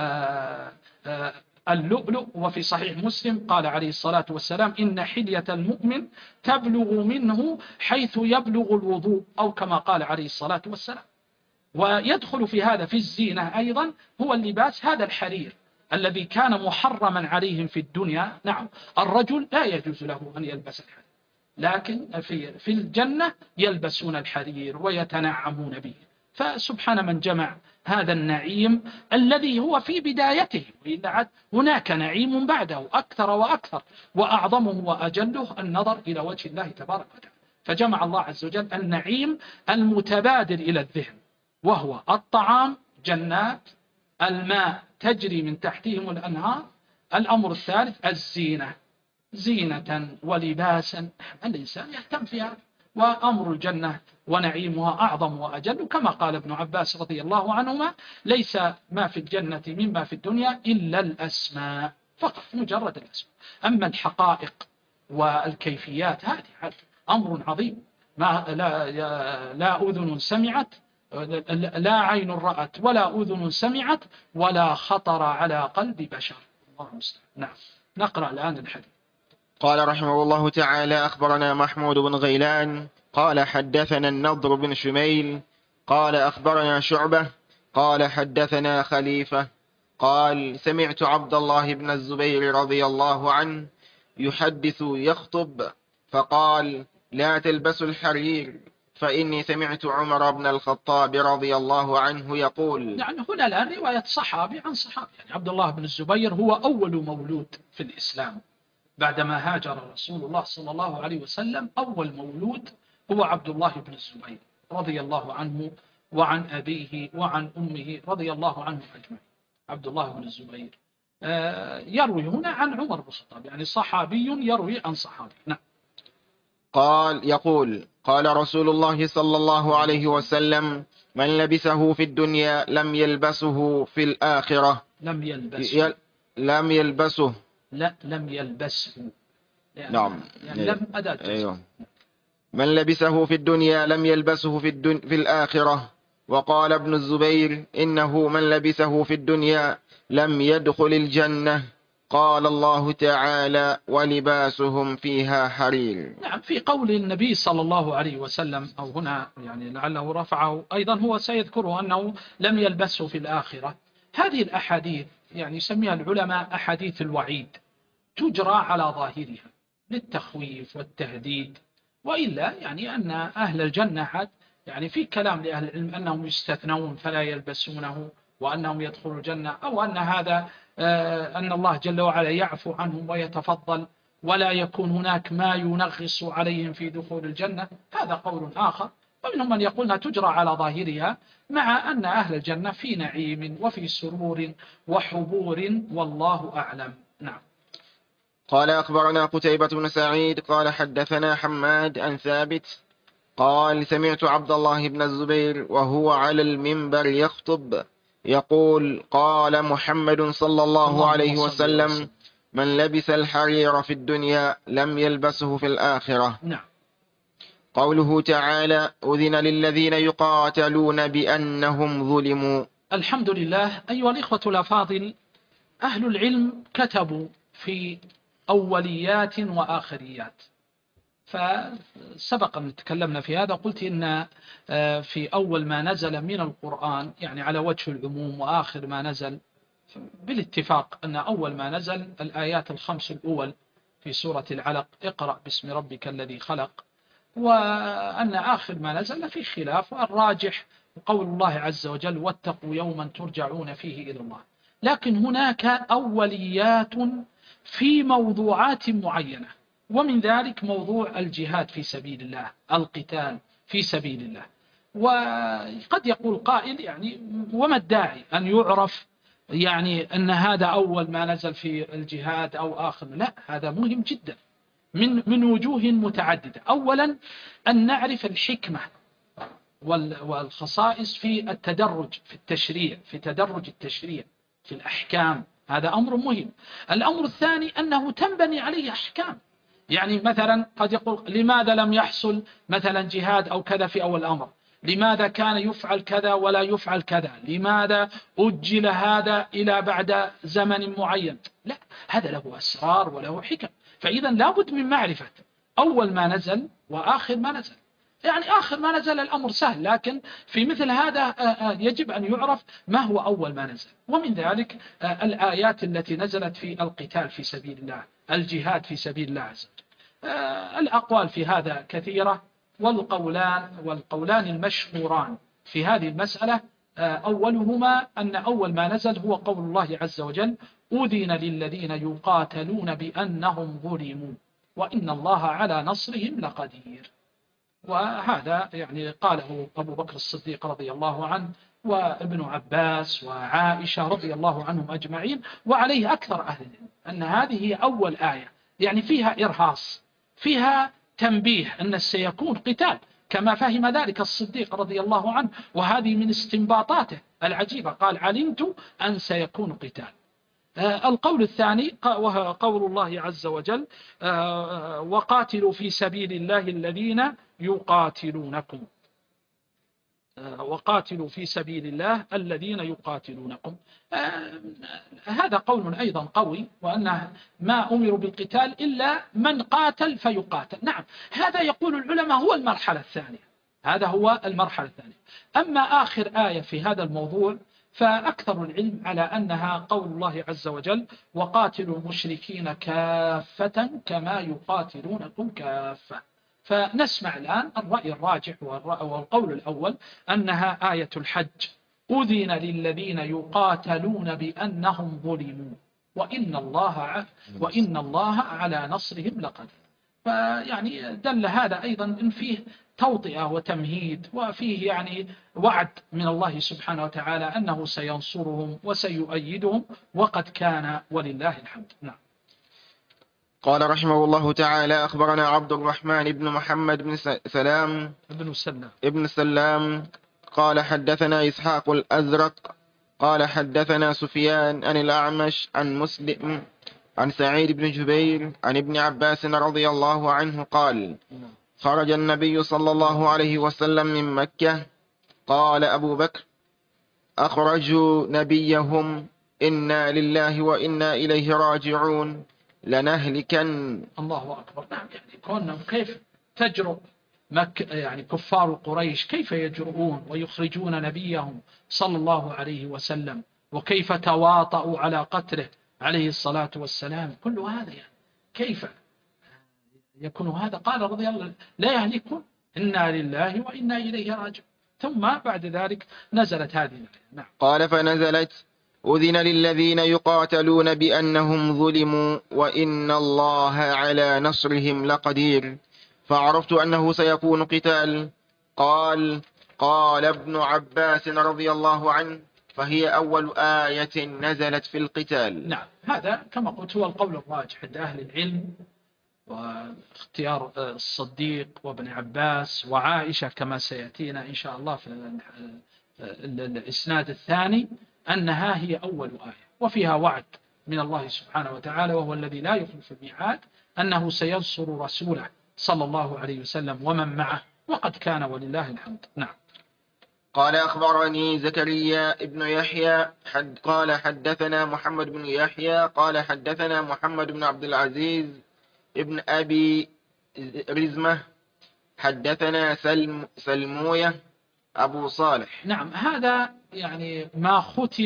اللؤلؤ. وفي صحيح مسلم قال عليه الصلاة والسلام: إن حلية المؤمن تبلغ منه حيث يبلغ الوضوء، أو كما قال عليه الصلاة والسلام. ويدخل في هذا في الزينة أيضا هو اللباس، هذا الحرير الذي كان محرما عليهم في الدنيا. نعم، الرجل لا يجوز له أن يلبس الحرير، لكن في الجنة يلبسون الحرير ويتنعمون به. فسبحان من جمع هذا النعيم الذي هو في بدايته، وإلا عاد هناك نعيم بعده أكثر وأكثر، وأعظمه وأجله النظر إلى وجه الله تبارك وتعالى. فجمع الله عز وجل النعيم المتبادر إلى الذهن، وهو الطعام جنات، الماء تجري من تحتهم الأنهار، الأمر الثالث الزينة، زينة ولباسا الإنسان يهتم فيها. وأمر الجنة ونعيمها أعظم وأجل، كما قال ابن عباس رضي الله عنهما: ليس ما في الجنة مما في الدنيا إلا الأسماء فقط، مجرد الأسماء. أما الحقائق والكيفيات هذه أمر عظيم، لا أذن سمعت، لا عين رأت، ولا أذن سمعت، ولا خطر على قلب بشر. الله المستعان. نعم، نقرأ الآن الحديث. قال رحمه الله تعالى: أخبرنا محمود بن غيلان قال حدثنا النضر بن شميل قال أخبرنا شعبة قال حدثنا خليفة قال: سمعت عبد الله بن الزبير رضي الله عنه يحدث يخطب فقال: لا تلبسوا الحرير، فإني سمعت عمر بن الخطاب رضي الله عنه يقول. يعني هنا الآن رواية صحابي عن صحابي، يعني عبد الله بن الزبير هو أول مولود في الإسلام بعدما هاجر رسول الله صلى الله عليه وسلم. أول مولود هو عبد الله بن الزبير رضي الله عنه وعن أبيه وعن أمه رضي الله عنه أجمعين. عبد الله بن الزبير يروي هنا عن عمر بن الخطاب، يعني صحابي يروي عن صحابي. نعم. يقول: قال رسول الله صلى الله عليه وسلم: من لبسه في الدنيا لم يلبسه في الآخرة. لم يلبسه. لم يلبسه. لا، لم يلبسه. نعم، يعني لم أداة. أيوه. من لبسه في الدنيا لم يلبسه في الآخرة. وقال ابن الزبير: إنه من لبسه في الدنيا لم يدخل الجنة. قال الله تعالى: ولباسهم فيها حرير. نعم، في قول النبي صلى الله عليه وسلم، أو هنا يعني لعله رفعه أيضا، هو سيذكره أنه لم يلبسه في الآخرة. هذه الأحاديث يعني يسميها العلماء أحاديث الوعيد، تجرى على ظاهرها للتخويف والتهديد، وإلا يعني أن أهل الجنة يعني في كلام لأهل العلم أنهم يستثنون فلا يلبسونه، وأنهم يدخلوا الجنة، أو أن هذا أن الله جل وعلا يعفو عنهم ويتفضل ولا يكون هناك ما ينغص عليهم في دخول الجنة، هذا قول آخر. ومنهم من يقول أنها تجرى على ظاهرها، مع أن أهل الجنة في نعيم وفي سرور وحبور، والله أعلم. نعم. قال أخبرنا قتيبة بن سعيد قال حدثنا حماد عن ثابت قال سمعت عبد الله بن الزبير وهو على المنبر يخطب يقول قال محمد صلى الله عليه وسلم من لبس الحرير في الدنيا لم يلبسه في الآخرة. نعم. قوله تعالى أذن للذين يقاتلون بأنهم ظلموا. الحمد لله. أيها الإخوة الأفاضل، أهل العلم كتبوا في أوليات وآخريات، فسبق أن تكلمنا في هذا، قلت إن في أول ما نزل من القرآن يعني على وجه العموم، وآخر ما نزل بالاتفاق أن أول ما نزل الآيات الخمس الأول في سورة العلق اقرأ باسم ربك الذي خلق، وأن آخر ما نزل في خلاف، والراجح قول الله عز وجل واتقوا يوما ترجعون فيه إلى الله. لكن هناك أوليات في موضوعات معينة، ومن ذلك موضوع الجهاد في سبيل الله، القتال في سبيل الله. وقد يقول قائل يعني وما الداعي أن يعرف يعني أن هذا أول ما نزل في الجهاد أو آخر؟ لا، هذا مهم جدا من وجوه متعددة. أولا أن نعرف الحكمة والخصائص في التدرج في التشريع، في تدرج التشريع في الأحكام، هذا أمر مهم. الأمر الثاني أنه تنبني عليه أحكام، يعني مثلا قد يقول لماذا لم يحصل مثلا جهاد أو كذا في أول الأمر، لماذا كان يفعل كذا ولا يفعل كذا، لماذا أجل هذا إلى بعد زمن معين؟ لا، هذا له أسرار وله حكم. فإذا لابد من معرفة أول ما نزل وآخر ما نزل. يعني آخر ما نزل الأمر سهل، لكن في مثل هذا يجب أن يعرف ما هو أول ما نزل. ومن ذلك الآيات التي نزلت في القتال في سبيل الله، الجهاد في سبيل الله عز وجل. الأقوال في هذا كثيرة، والقولان المشهوران في هذه المسألة أولهما أن أول ما نزل هو قول الله عز وجل أذن للذين يقاتلون بأنهم ظلموا وإن الله على نصرهم لقدير. وهذا يعني قاله أبو بكر الصديق رضي الله عنه وابن عباس وعائشة رضي الله عنهم أجمعين، وعليه أكثر أهل العلم، أن هذه هي أول آية، يعني فيها إرهاص، فيها تنبيه أن سيكون قتال، كما فهم ذلك الصديق رضي الله عنه، وهذه من استنباطاته العجيبة، قال علمت أن سيكون قتال. القول الثاني وهو قول الله عز وجل وقاتلوا في سبيل الله الذين يقاتلونكم، وقاتلوا في سبيل الله الذين يقاتلونكم. هذا قول أيضا قوي، وأنه ما أمروا بالقتال إلا من قاتل فيقاتل. نعم، هذا يقول العلماء هو المرحلة الثانية، هذا هو المرحلة الثانية. أما آخر آية في هذا الموضوع فأكثر العلم على أنها قول الله عز وجل وقاتلوا المشركين كافة كما يقاتلونكم كافة. فنسمع الآن الرأي الراجح والقول الأول أنها آية الحج، أذن للذين يقاتلون بأنهم ظلموا وإن الله على نصرهم لقدير. فيعني دل هذا أيضا إن فيه توطئة وتمهيد، وفيه يعني وعد من الله سبحانه وتعالى أنه سينصرهم وسيؤيدهم، وقد كان ولله الحمد. نعم. قال رحمه الله تعالى أخبرنا عبد الرحمن بن محمد بن سلام ابن سلام قال حدثنا إسحاق الأزرق قال حدثنا سفيان عن الأعمش عن مسلم عن سعيد بن جبير عن ابن عباس رضي الله عنه قال خرج النبي صلى الله عليه وسلم من مكة. قال أبو بكر أخرجوا نبيهم إنا لله وإنا إليه راجعون لنهلكن. الله أكبر. نعم، يعني كونهم كيف تجرؤ يعني كفار قريش كيف يجرؤون ويخرجون نبيهم صلى الله عليه وسلم، وكيف تواطؤوا على قتله عليه الصلاة والسلام، كل هذا يعني كيف يكون هذا؟ قال رضي الله لا يهلكون إنا لله وإنا إليه راجعون. ثم بعد ذلك نزلت هذه الآية. نعم. قال فنزلت أذن للذين يقاتلون بأنهم ظلموا وإن الله على نصرهم لقدير فعرفت أنه سيكون قتال. قال ابن عباس رضي الله عنه فهي أول آية نزلت في القتال. نعم، هذا كما قلت هو القول الراجح عند أهل العلم، واختيار الصديق وابن عباس وعائشة كما سيأتينا إن شاء الله في الإسناد الثاني، أنها هي أول آية، وفيها وعد من الله سبحانه وتعالى وهو الذي لا يخلف الميعاد أنه سينصر رسوله صلى الله عليه وسلم ومن معه، وقد كان ولله الحمد. نعم. قال أخبرني زكريا ابن يحيى قال حدثنا محمد بن يحيى قال حدثنا محمد بن عبد العزيز ابن أبي رزمة حدثنا سلموية أبو صالح. نعم، هذا يعني ما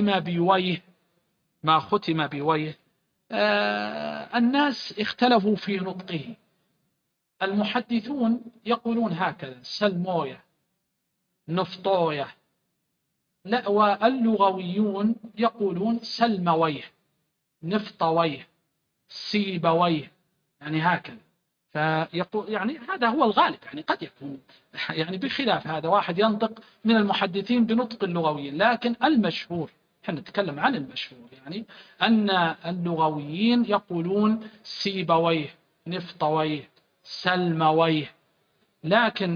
ختم بويه الناس اختلفوا في نطقه. المحدثون يقولون هكذا سلموية، نفطوية، لا، واللغويون يقولون سلمويه، نفطويه، سيبويه، يعني هكذا. فيقول يعني هذا هو الغالب، يعني قد يكون يعني بخلاف هذا واحد ينطق من المحدثين بنطق اللغويين، لكن المشهور، احنا نتكلم عن المشهور، يعني أن اللغويين يقولون سيبويه، نفطويه، سلمويه، لكن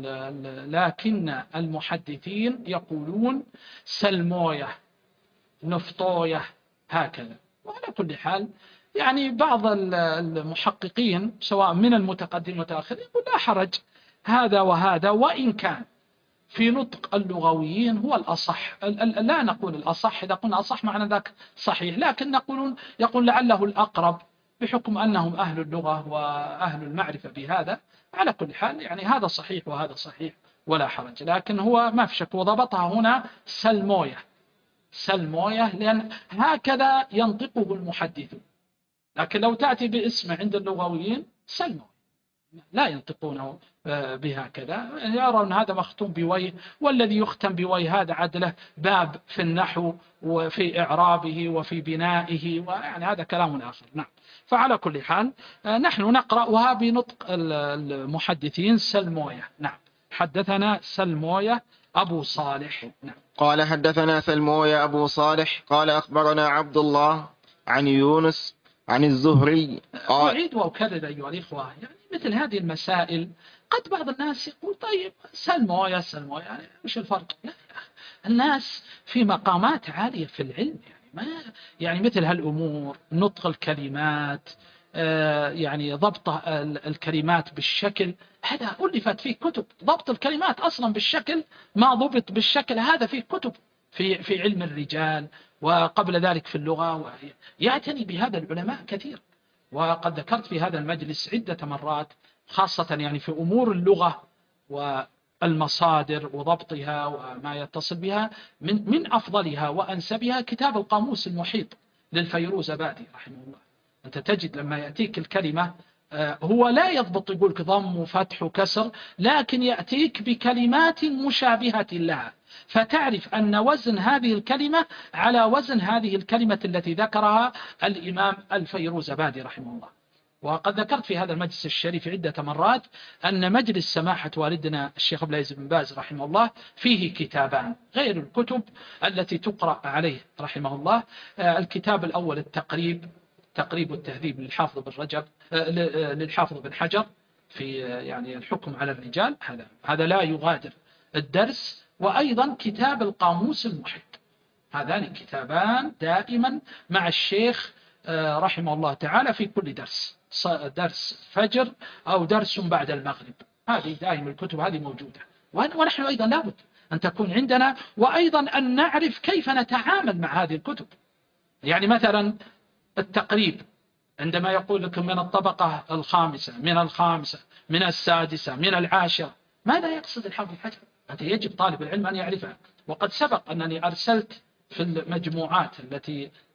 المحدثين يقولون سلمويه، نفطويه، هكذا. وعلى كل حال يعني بعض المحققين سواء من المتقدم والمتأخر يقول لا حرج هذا وهذا، وإن كان في نطق اللغويين هو الأصح. لا نقول الأصح، إذا قلنا أصح معنى ذاك صحيح، لكن يقول لعله الأقرب بحكم أنهم أهل اللغة وأهل المعرفة بهذا. على كل حال يعني هذا صحيح وهذا صحيح ولا حرج، لكن هو ما في شك وضبطها هنا سلموية لأن هكذا ينطقه المحدثون. لكن لو تأتي باسم عند اللغويين سلموية لا ينطقونه بهكذا، يرون هذا مختوم بويه، والذي يختم بويه هذا عدله باب في النحو وفي إعرابه وفي بنائه، ويعني هذا كلام آخر. نعم. فعلى كل حال نحن نقرأها بنطق المحدثين سلموية. نعم. حدثنا سلموية أبو صالح. نعم. قال حدثنا سلموية أبو صالح قال أخبرنا عبد الله عن يونس عن الزهري. أعيد وأكرر أيها الإخوة، يعني مثل هذه المسائل قد بعض الناس يقول طيب سلموية يعني مش الفرق؟ الناس في مقامات عالية في العلم، يعني مثل هالأمور، نطق الكلمات، يعني ضبط الكلمات بالشكل، هذا ألفت فيه كتب. ضبط الكلمات أصلا بالشكل ما ضبط بالشكل هذا فيه كتب في علم الرجال، وقبل ذلك في اللغة، يعتني بهذا العلماء كثير. وقد ذكرت في هذا المجلس عدة مرات خاصة يعني في أمور اللغة والمصادر وضبطها وما يتصل بها، من أفضلها وأنسبها كتاب القاموس المحيط للفيروزابادي رحمه الله. أنت تجد لما يأتيك الكلمة هو لا يضبط يقولك ضم وفتح وكسر، لكن يأتيك بكلمات مشابهة لها، فتعرف أن وزن هذه الكلمة على وزن هذه الكلمة التي ذكرها الإمام الفيروزابادي رحمه الله. وقد ذكرت في هذا المجلس الشريف عدة مرات أن مجلس سماحة والدنا الشيخ عبد العزيز بن باز رحمه الله فيه كتابان غير الكتب التي تقرأ عليه رحمه الله. الكتاب الأول تقريب التهذيب للحافظ بن حجر في يعني الحكم على الرجال، هذا لا يغادر الدرس. وأيضا كتاب القاموس المحيط، هذان كتابان دائما مع الشيخ رحمه الله تعالى في كل درس فجر أو درس بعد المغرب، هذه دائما الكتب هذه موجودة. ونحن أيضا لابد أن تكون عندنا، وأيضا أن نعرف كيف نتعامل مع هذه الكتب. يعني مثلا التقريب عندما يقول لكم من الطبقة الخامسة، من الخامسة، من السادسة، من العاشرة، ماذا يقصد الحافظ بن حجر؟ هذا يجب طالب العلم أن يعرفها. وقد سبق أنني أرسلت في المجموعات التي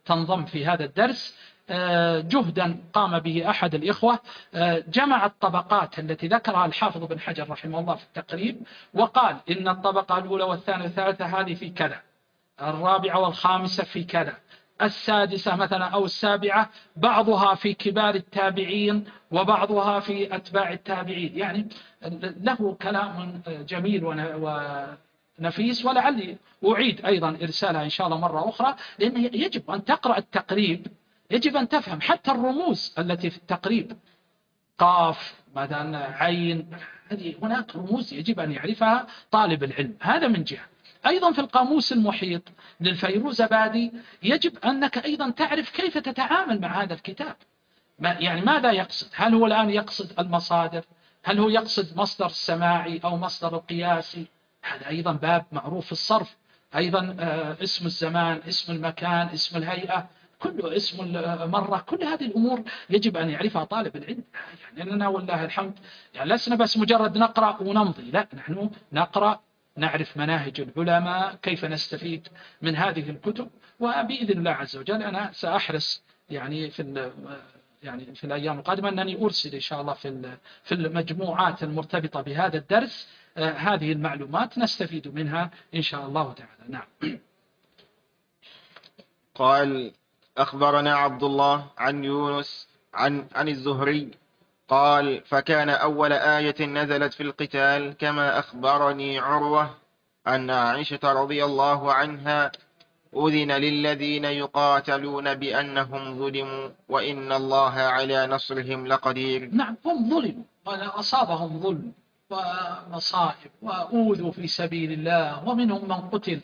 تنضم في هذا الدرس. جهدا قام به أحد الإخوة، جمع الطبقات التي ذكرها الحافظ بن حجر رحمه الله في التقريب، وقال إن الطبقة الأولى والثانية والثالثة هذه في كذا، الرابعة والخامسة في كذا، السادسة مثلا أو السابعة بعضها في كبار التابعين وبعضها في أتباع التابعين. يعني له كلام جميل ونفيس، ولعلي أعيد أيضا إرسالها إن شاء الله مرة أخرى، لأن يجب أن تقرأ التقريب، يجب أن تفهم حتى الرموز التي في التقريب، قاف مثلا، عين، هذه هناك رموز يجب أن يعرفها طالب العلم. هذا من جهة. أيضا في القاموس المحيط للفيروزبادي يجب أنك أيضا تعرف كيف تتعامل مع هذا الكتاب. يعني ماذا يقصد؟ هل هو الآن يقصد المصادر؟ هل هو يقصد مصدر السماعي أو مصدر القياسي؟ هذا أيضا باب معروف في الصرف. أيضا اسم الزمان، اسم المكان، اسم الهيئة، كل اسم المرة، كل هذه الأمور يجب أن يعرفها طالب العلم. يعني أننا والله الحمد يعني لسنا بس مجرد نقرأ ونمضي، لا، نحن نقرأ، نعرف مناهج العلماء، كيف نستفيد من هذه الكتب. وبإذن الله عز وجل أنا سأحرص يعني في الأيام القادمة أنني أرسل إن شاء الله في المجموعات المرتبطة بهذا الدرس هذه المعلومات نستفيد منها إن شاء الله تعالى. نعم. قال: أخبرنا عبد الله عن يونس عن الزهري قال: فكان أول آية نزلت في القتال كما أخبرني عروة أن عائشة رضي الله عنها أذن للذين يقاتلون بأنهم ظلموا وإن الله على نصرهم لقدير. نعم، هم ظلموا، أصابهم ظلم ومصائب وأوذوا في سبيل الله، ومنهم من قتل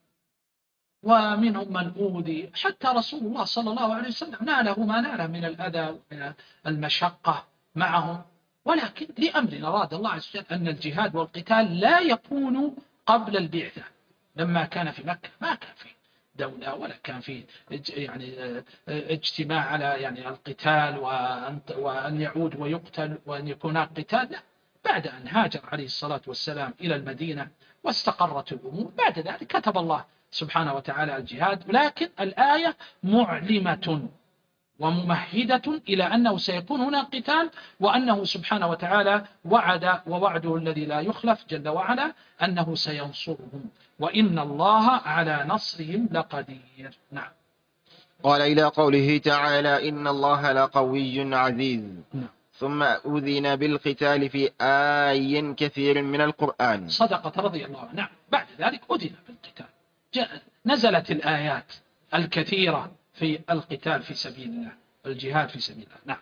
ومنهم من أوذي، حتى رسول الله صلى الله عليه وسلم ناله ما ناله من الأذى ومن المشقة معهم. ولكن لأمر أراد الله عز وجل أن الجهاد والقتال لا يكون قبل البعثة. لما كان في مكة ما كان في دولة ولا كان في يعني اجتماع على يعني القتال وأن يعود ويقتل وأن يكون قتال، لا. بعد أن هاجر عليه الصلاة والسلام إلى المدينة واستقرت الأمور، بعد ذلك كتب الله سبحانه وتعالى الجهاد. ولكن الآية معلمة وممهدة إلى أنه سيكون هنا قتال، وأنه سبحانه وتعالى وعد، ووعده الذي لا يخلف جل وعلا، أنه سينصرهم وإن الله على نصرهم لقدير. نعم. قال: إلى قوله تعالى: إن الله لقوي عزيز. نعم. ثم أذن بالقتال في آي كثير من القرآن. صدقت رضي الله عنه. نعم، بعد ذلك أذن بالقتال، نزلت الآيات الكثيرة في القتال في سبيل الله، الجهاد في سبيل الله. نعم.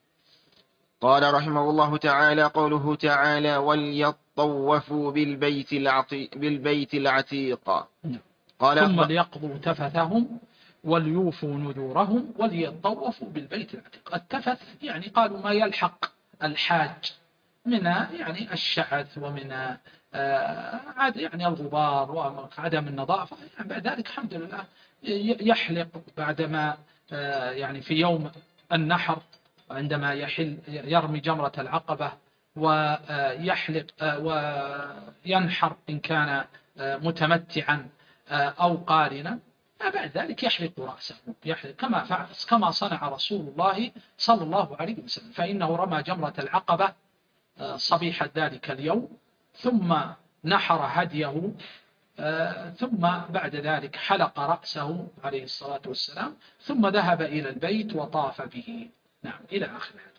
قال رحمه الله تعالى: قوله تعالى: وليطوفوا بالبيت العتيق. نعم. قال: ثم ليقضوا تفثهم وليوفوا نذورهم وليطوفوا بالبيت العتيق. التفث يعني قالوا ما يلحق الحاج من يعني الشعث ومن يعني الغبار وعدم النظافة. يعني بعد ذلك الحمد لله يحلق بعدما يعني في يوم النحر عندما يرمي جمرة العقبة ويحلق وينحر إن كان متمتعا أو قارنا. بعد ذلك يحلق رأسه، يحلق كما صنع رسول الله صلى الله عليه وسلم، فإنه رمى جمرة العقبة صبيحة ذلك اليوم، ثم نحر هديه، ثم بعد ذلك حلق رأسه عليه الصلاة والسلام، ثم ذهب إلى البيت وطاف به. نعم، إلى آخر هذا.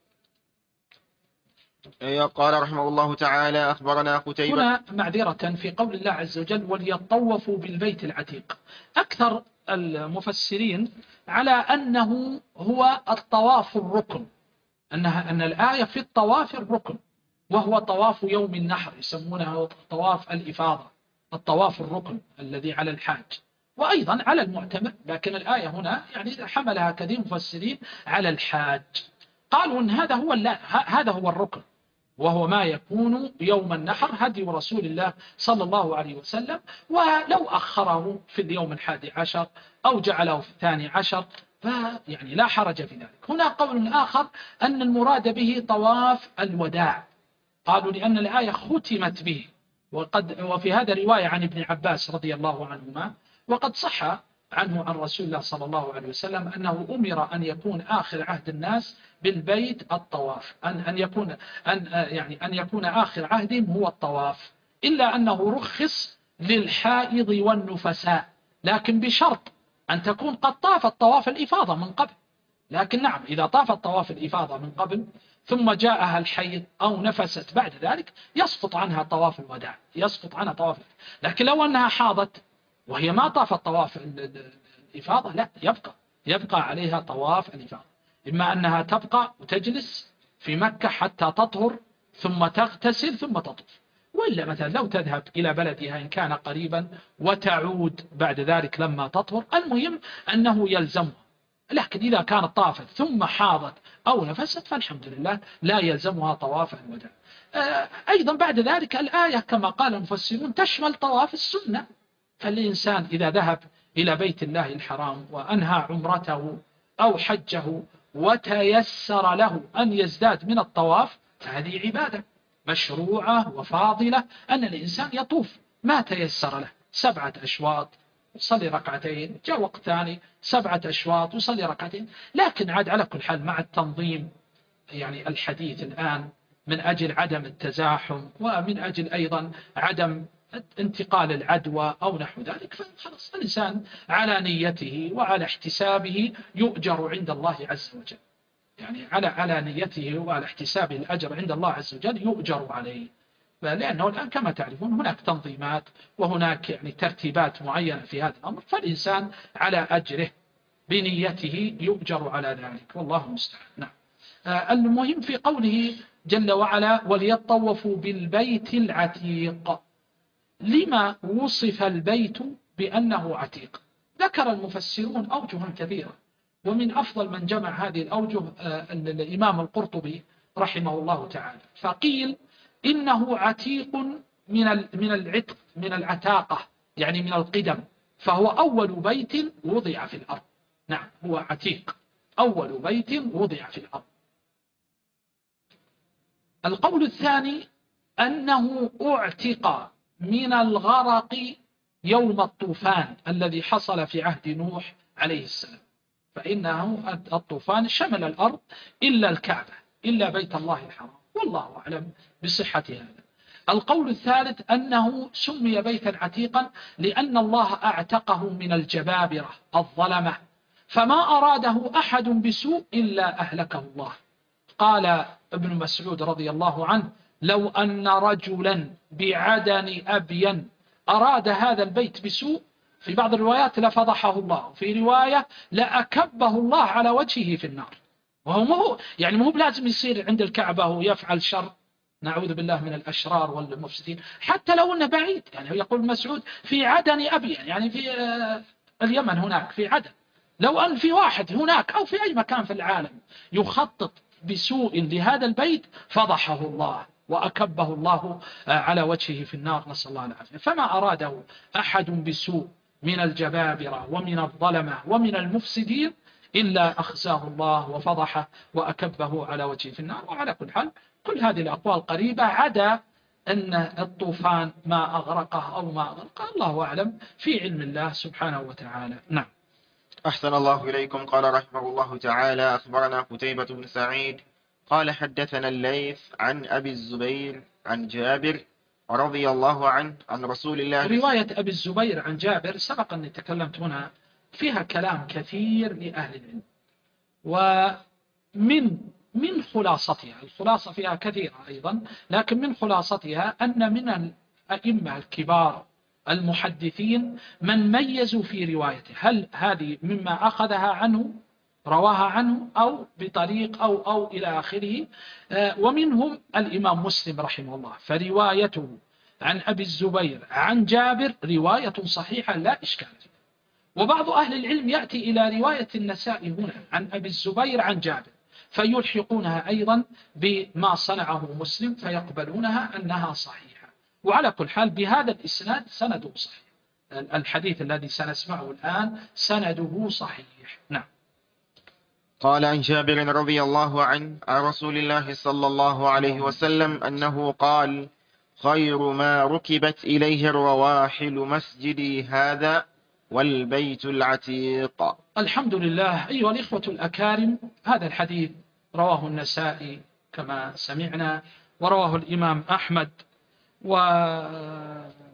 قال رحمه الله تعالى: أخبرنا قتيبة. هنا معذرة في قول الله عز وجل وليطوفوا بالبيت العتيق، أكثر المفسرين على أنه هو الطواف الركن، أن الآية في الطواف الركن، وهو طواف يوم النحر، يسمونه طواف الإفاضة، الطواف الركن الذي على الحاج وأيضا على المعتمر. لكن الآية هنا يعني حملها كثير مفسرين على الحاج، قالوا أن هذا هو الركن، وهو ما يكون يوم النحر هدي رسول الله صلى الله عليه وسلم. ولو أخره في اليوم 11 أو جعله في 12 فيعني لا حرج في ذلك. هنا قول آخر أن المراد به طواف الوداع، قالوا لأن الآية ختمت به، وفي هذا رواية عن ابن عباس رضي الله عنهما. وقد صح عنه عن رسول الله صلى الله عليه وسلم أنه أمر أن يكون آخر عهد الناس بالبيت الطواف، أن يكون آخر عهدهم هو الطواف، إلا أنه رخص للحائض والنفساء، لكن بشرط أن تكون قد طافت طواف الإفاضة من قبل. لكن نعم، إذا طافت طواف الإفاضة من قبل ثم جاءها الحيض أو نفست بعد ذلك يسقط عنها طواف الوداع، يسقط عنها طواف. لكن لو أنها حاضت وهي ما طافت طواف الإفاضة، لا، يبقى عليها طواف الإفاضة. إما أنها تبقى وتجلس في مكة حتى تطهر ثم تغتسل ثم تطوف، وإلا مثلا لو تذهب إلى بلدها إن كان قريبا وتعود بعد ذلك لما تطهر، المهم أنه يلزمها. لكن إذا كانت طافت ثم حاضت أو نفست فالحمد لله لا يلزمها طواف الوداع. أيضا بعد ذلك الآية كما قال المفسرون تشمل طواف السنة، فالإنسان إذا ذهب إلى بيت الله الحرام وأنهى عمرته أو حجه وتيسر له أن يزداد من الطواف فهذه عبادة مشروعة وفاضلة، أن الإنسان يطوف ما تيسر له 7 أشواط وصلي ركعتين، جاء وقت ثاني 7 أشواط وصلي ركعتين. لكن عاد على كل حال مع التنظيم يعني الحديث الآن من أجل عدم التزاحم ومن أجل أيضا عدم انتقال العدوى أو نحو ذلك، فخلاص الإنسان على نيته وعلى احتسابه يؤجر عند الله عز وجل، يعني على نيته وعلى احتسابه الأجر عند الله عز وجل يؤجر عليه. لأنه الآن كما تعرفون هناك تنظيمات وهناك يعني ترتيبات معينة في هذا الأمر، فالإنسان على أجره بنيته يؤجر على ذلك، والله المستعان. نعم. المهم في قوله جل وعلا وليطوفوا بالبيت العتيق، لما وصف البيت بأنه عتيق؟ ذكر المفسرون أوجها كثيرة، ومن أفضل من جمع هذه الأوجه الإمام القرطبي رحمه الله تعالى، فقيل إنه عتيق من العتق، من العتاقة، يعني من القدم، فهو أول بيت وضع في الأرض. نعم، هو عتيق، أول بيت وضع في الأرض. القول الثاني أنه اعتق من الغرق يوم الطوفان الذي حصل في عهد نوح عليه السلام، فإنه الطوفان شمل الأرض إلا الكعبة، إلا بيت الله الحرام، والله أعلم بصحة هذا. القول الثالث أنه سمي بيتا عتيقا لأن الله أعتقه من الجبابرة الظلمة، فما أراده أحد بسوء إلا أهلكه الله. قال ابن مسعود رضي الله عنه لو أن رجلا بعدن أبين أراد هذا البيت بسوء، في بعض الروايات لفضحه الله، في رواية لأكبه الله على وجهه في النار. وهو مو بلازم يصير عند الكعبة ويفعل شر، نعوذ بالله من الأشرار والمفسدين، حتى لو أنه بعيد. يعني يقول مسعود في عدن أبين، يعني في اليمن هناك في عدن، لو أن في واحد هناك أو في أي مكان في العالم يخطط بسوء لهذا البيت فضحه الله وأكبه الله على وجهه في النار، نسأل الله العافية. فما أراده أحد بسوء من الجبابرة ومن الظلمة ومن المفسدين إلا أخزاه الله وفضحه وأكبه على وجهه في النار. وعلى كل حال كل هذه الأقوال قريبة، عدا أن الطوفان ما أغرقه أو ما أغرقه الله أعلم في علم الله سبحانه وتعالى. نعم. أحسن الله إليكم. قال رحمه الله تعالى أخبرنا قتيبة بن سعيد قال حدثنا الليث عن أبي الزبير عن جابر رضي الله عنه عن رسول الله. رواية أبي الزبير عن جابر سبق أني تكلمت هنا فيها كلام كثير لأهل العلم، ومن خلاصتها، الخلاصة فيها كثيرة أيضا، لكن من خلاصتها أن من الأئمة الكبار المحدثين من ميزوا في روايته، هل هذه مما أخذها عنه رواها عنه أو بطريق أو إلى آخره. ومنهم الإمام مسلم رحمه الله، فروايته عن أبي الزبير عن جابر رواية صحيحة لا إشكال فيها. وبعض أهل العلم يأتي إلى رواية النسائي هنا عن أبي الزبير عن جابر فيلحقونها أيضا بما صنعه مسلم فيقبلونها أنها صحيحة. وعلى كل حال بهذا الإسناد سنده صحيح، الحديث الذي سنسمعه الآن سنده صحيح. نعم. قال عن جابر رضي الله عنه عن رسول الله صلى الله عليه وسلم أنه قال خير ما ركبت إليه الرواحل مسجدي هذا والبيت العتيق. الحمد لله. أيها الإخوة الأكارم، هذا الحديث رواه النسائي كما سمعنا، ورواه الإمام أحمد وعبد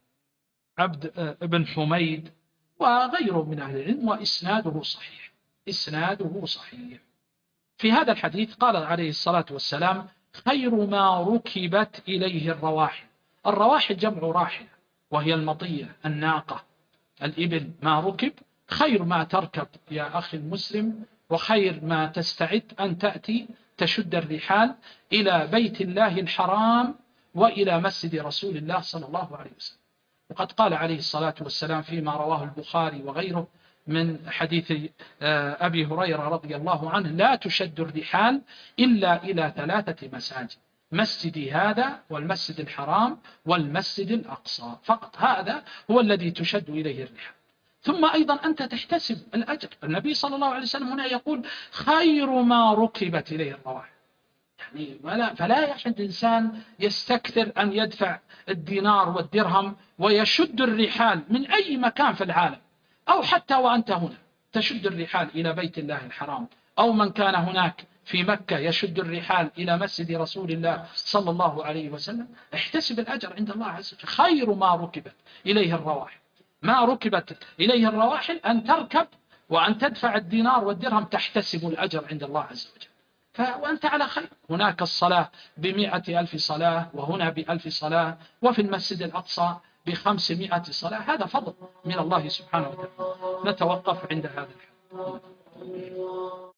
بن حميد وغيره من أهل العلم، وإسناده صحيح. إسناده صحيح. في هذا الحديث قال عليه الصلاة والسلام: خير ما ركبت إليه الرواحل. الرواحل جمع راحلة، وهي المطية، الناقة، الإبل. ما ركب خير ما تركب يا أخي المسلم، وخير ما تستعد أن تأتي تشد الرحال إلى بيت الله الحرام وإلى مسجد رسول الله صلى الله عليه وسلم. وقد قال عليه الصلاة والسلام فيما رواه البخاري وغيره من حديث أبي هريرة رضي الله عنه: لا تشد الرحال إلا إلى 3 مساجد: مسجدي هذا، والمسجد الحرام، والمسجد الأقصى. فقط هذا هو الذي تشد إليه الرحال. ثم أيضا أنت تحتسب الأجر. النبي صلى الله عليه وسلم هنا يقول: خير ما ركبت إليه الرواحل. يعني فلا يحد إنسان يستكثر أن يدفع الدينار والدرهم ويشد الرحال من أي مكان في العالم، أو حتى وأنت هنا تشد الرحال إلى بيت الله الحرام، أو من كان هناك في مكة يشد الرحال إلى مسجد رسول الله صلى الله عليه وسلم. احتسب الأجر عند الله عز وجل. خير ما ركبت إليه الرواحل، ما ركبت إليه الرواحل أن تركب وأن تدفع الدينار والدرهم، تحتسب الأجر عند الله عز وجل. وأنت على خير. هناك الصلاة ب100,000 صلاة، وهنا ب1000 صلاة، وفي المسجد الأقصى ب500 صلاة. هذا فضل من الله سبحانه وتعالى. نتوقف عند هذا الحد.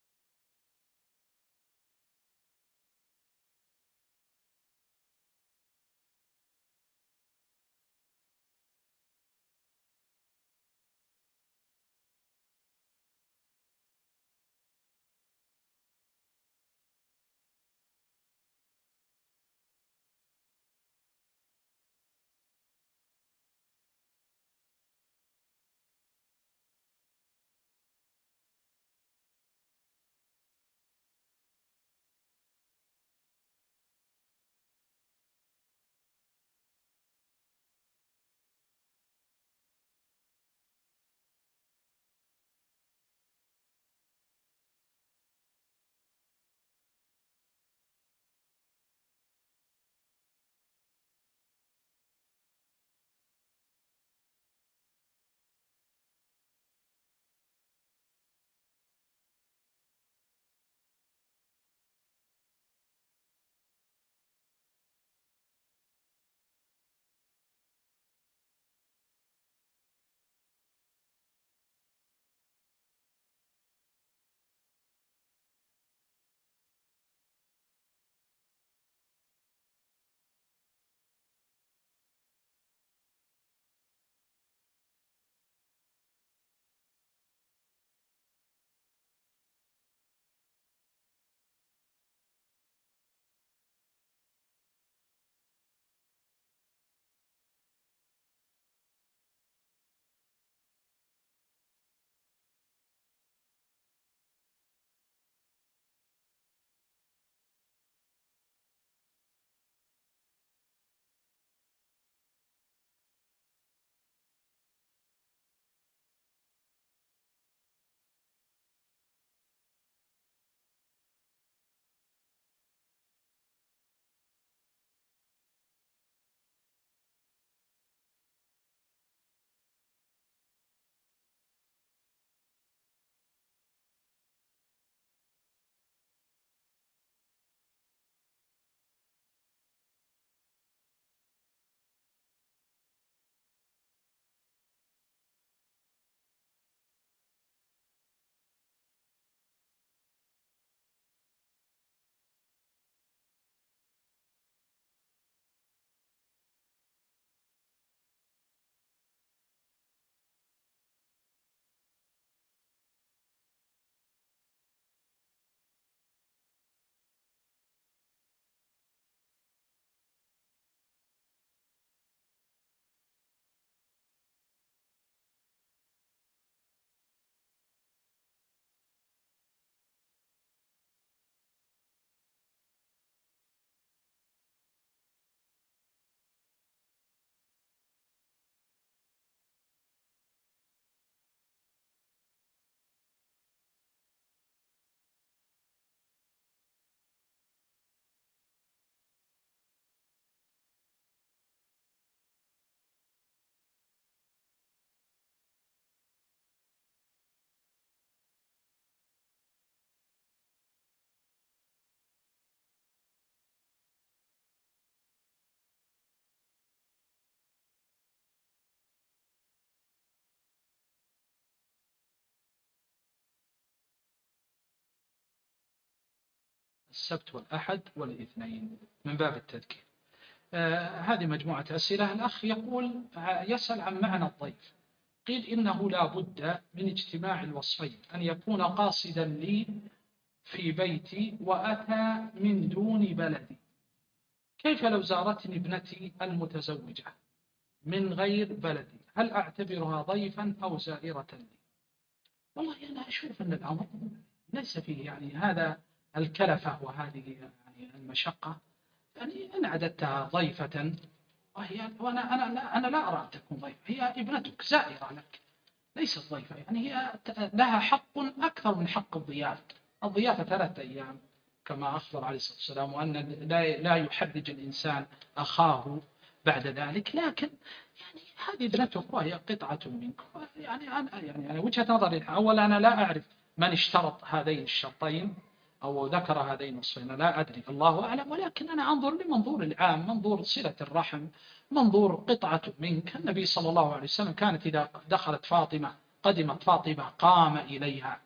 السبت والأحد والاثنين من باب التذكير. هذه مجموعة أسئلة. الأخ يقول يسأل عن معنى الضيف. قيل إنه لا بد من اجتماع الوصفين، أن يكون قاصدا لي في بيتي وأتى من دون بلدي. كيف لو زارتني ابنتي المتزوجة من غير بلدي، هل أعتبرها ضيفا أو زائرة لي؟ والله أنا أشوف أن الأمر ليس فيه يعني هذا الكلفة وهذه يعني المشقة. يعني إن عددتها ضيفة وأنا لا أرى أن تكون ضيفة، هي ابنتك زائرة لك ليست ضيفة. يعني هي لها حق أكثر من حق الضيافة. الضيافة 3 أيام كما أخبر عليه الصلاة والسلام، وأن لا يحرج الإنسان أخاه بعد ذلك. لكن يعني هذه ابنتك وهي قطعة منك. يعني أنا وجهة نظري أولا أنا لا أعرف من اشترط هذين الشرطين أو ذكر هذين الصفين، لا أدري الله أعلم. ولكن أنا أنظر لمنظور العام، منظور صلة الرحم، منظور قطعة منك. النبي صلى الله عليه وسلم كانت إذا دخلت فاطمة قدمت فاطمة قام إليها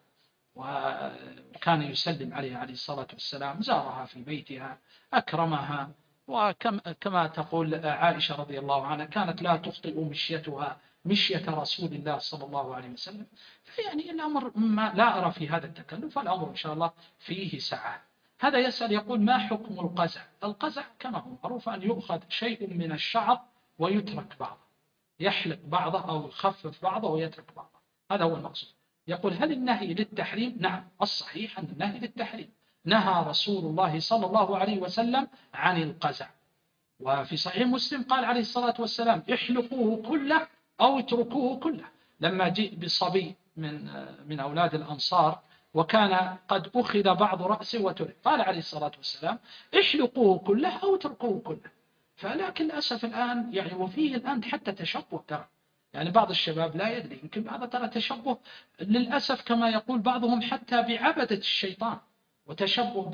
وكان يسلم عليها عليه الصلاة والسلام، زارها في بيتها أكرمها. وكما تقول عائشة رضي الله عنها كانت لا تخطئ مشيتها مشية رسول الله صلى الله عليه وسلم. يعني الأمر ما لا أرى في هذا التكلف، الأمر إن شاء الله فيه سعة. هذا يسأل يقول ما حكم القزع؟ القزع كما هو معروف أن يؤخذ شيء من الشعر ويترك بعضه، يحلق بعضه أو يخفف بعضه ويترك بعضه، هذا هو المقصود. يقول هل النهي للتحريم؟ نعم، الصحيح أن النهي للتحريم. نهى رسول الله صلى الله عليه وسلم عن القزع، وفي صحيح مسلم قال عليه الصلاة والسلام احلقوه كله أو اتركوه كله. لما جاء بصبي من أولاد الأنصار وكان قد أخذ بعض رأسه وترك، قال عليه الصلاة والسلام احلقوه كله أو اتركوه كله. فلكن للأسف الآن يعني وفيه الآن حتى تشبه ترى، يعني بعض الشباب لا يدري، يمكن بعض ترى تشبه للأسف كما يقول بعضهم حتى بعبدة الشيطان، وتشبه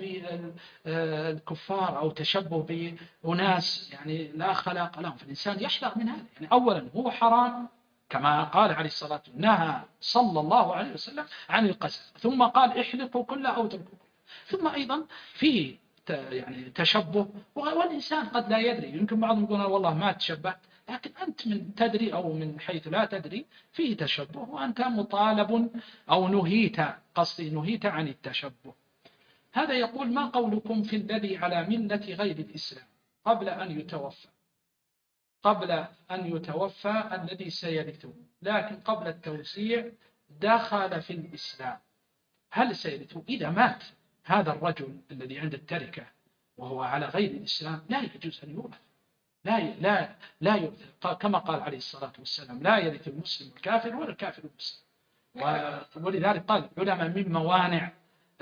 بالكفار أو تشبه بأناس يعني لا خلاق لهم. فالإنسان يحذر من هذا. يعني أولا هو حرام كما قال عليه الصلاة والسلام، نهى صلى الله عليه وسلم عن القزع، ثم قال احلقوا كله أو اتركوا كله. ثم أيضا فيه يعني تشبه، والإنسان قد لا يدري، يمكن بعضهم يقول والله ما تشبه، لكن أنت من تدري أو من حيث لا تدري فيه تشبه، وأنت مطالب أو نهيت عن التشبه. هذا يقول ما قولكم في الذي على ملة غير الإسلام قبل أن يتوفى الذي سيرثه، لكن قبل التوزيع دخل في الإسلام، هل سيرثه؟ إذا مات هذا الرجل الذي عند التركة وهو على غير الإسلام لا يجوز أن يورث، لا يورث، كما قال عليه الصلاة والسلام لا يرث المسلم الكافر ولا الكافر المسلم. ولذلك قال العلماء من موانع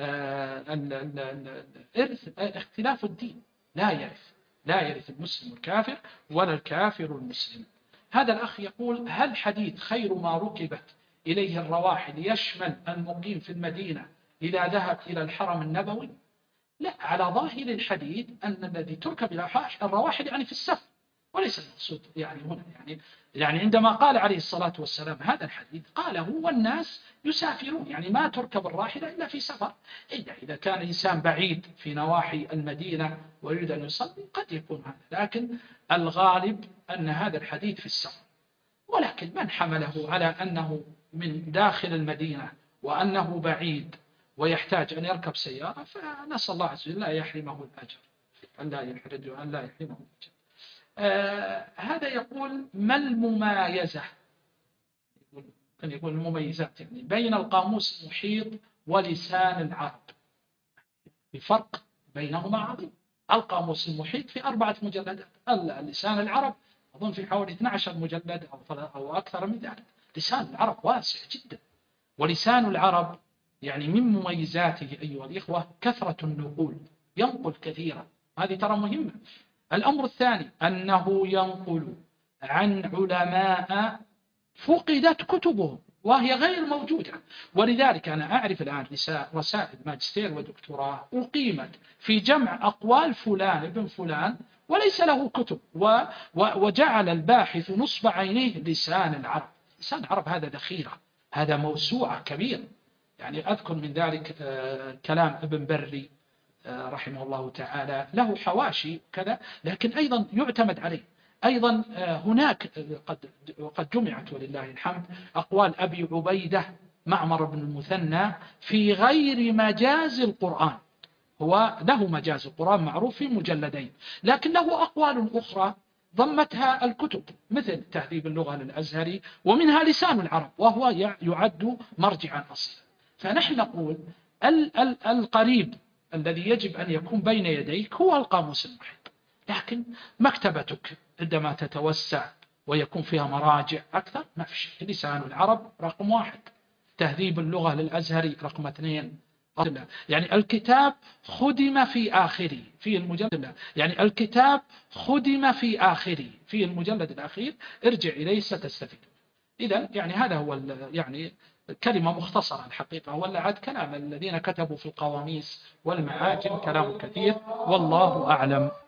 الإرث اختلاف الدين، لا يرث المسلم الكافر ولا الكافر المسلم. هذا الأخ يقول هل حديث خير ما ركبت إليه الرواحل يشمل المقيم في المدينة إذا ذهب إلى الحرم النبوي؟ لا، على ظاهر الحديث أن الذي تركب الرواحل يعني في السفر، وليس المقصود يعني هنا يعني عندما قال عليه الصلاة والسلام هذا الحديث قاله والناس يسافرون، يعني ما تركب الراحلة إلا في سفر، إذا كان إنسان بعيد في نواحي المدينة ويريد أن يصلي قد يكون هذا، لكن الغالب أن هذا الحديث في السفر. ولكن من حمله على أنه من داخل المدينة وأنه بعيد ويحتاج أن يركب سيارة، فنسأل الله عز وجل لا يحرمه الأجر، أن لا يحرمه الأجر. هذا يقول ما المميزة، كان يقول المميزات يعني بين القاموس المحيط ولسان العرب، بفرق بينهما عظيم. القاموس المحيط في 4 مجلدات، لسان العرب أظن في حوالي 12 مجلد أو أكثر من ذلك. لسان العرب واسع جدا، ولسان العرب يعني من مميزاته أيها الإخوة كثرة النقول، ينقل كثيرا، هذه ترى مهمة. الأمر الثاني أنه ينقل عن علماء فقدت كتبهم وهي غير موجودة، ولذلك أنا أعرف الآن رسائل ماجستير ودكتوراه أقيمت في جمع أقوال فلان ابن فلان وليس له كتب، وجعل الباحث نصب عينيه لسان العرب. لسان العرب هذا ذخيرة، هذا موسوعة كبيرة. يعني أذكر من ذلك كلام ابن بري رحمه الله تعالى له حواشي كذا، لكن أيضا يعتمد عليه. أيضا هناك قد جمعت ولله الحمد أقوال أبي عبيدة معمر بن المثنى في غير مجاز القرآن. هو له مجاز القرآن معروف في مجلدين، لكن له أقوال أخرى ضمتها الكتب مثل تهذيب اللغة للأزهري، ومنها لسان العرب، وهو يعد مرجعا أصلا. فنحن نقول القريب الذي يجب أن يكون بين يديك هو القاموس المحيط، لكن مكتبتك عندما تتوسع ويكون فيها مراجع أكثر نفش لسان العرب رقم 1، تهذيب اللغة للأزهري رقم 2، يعني الكتاب خدم في آخره في المجلد، يعني الكتاب خدم في آخره في المجلد الأخير، ارجع إليه ستستفيد. إذا يعني هذا هو يعني كلمة مختصرة الحقيقة، ولا عاد كلام الذين كتبوا في القواميس والمعاجم كلام كثير، والله أعلم.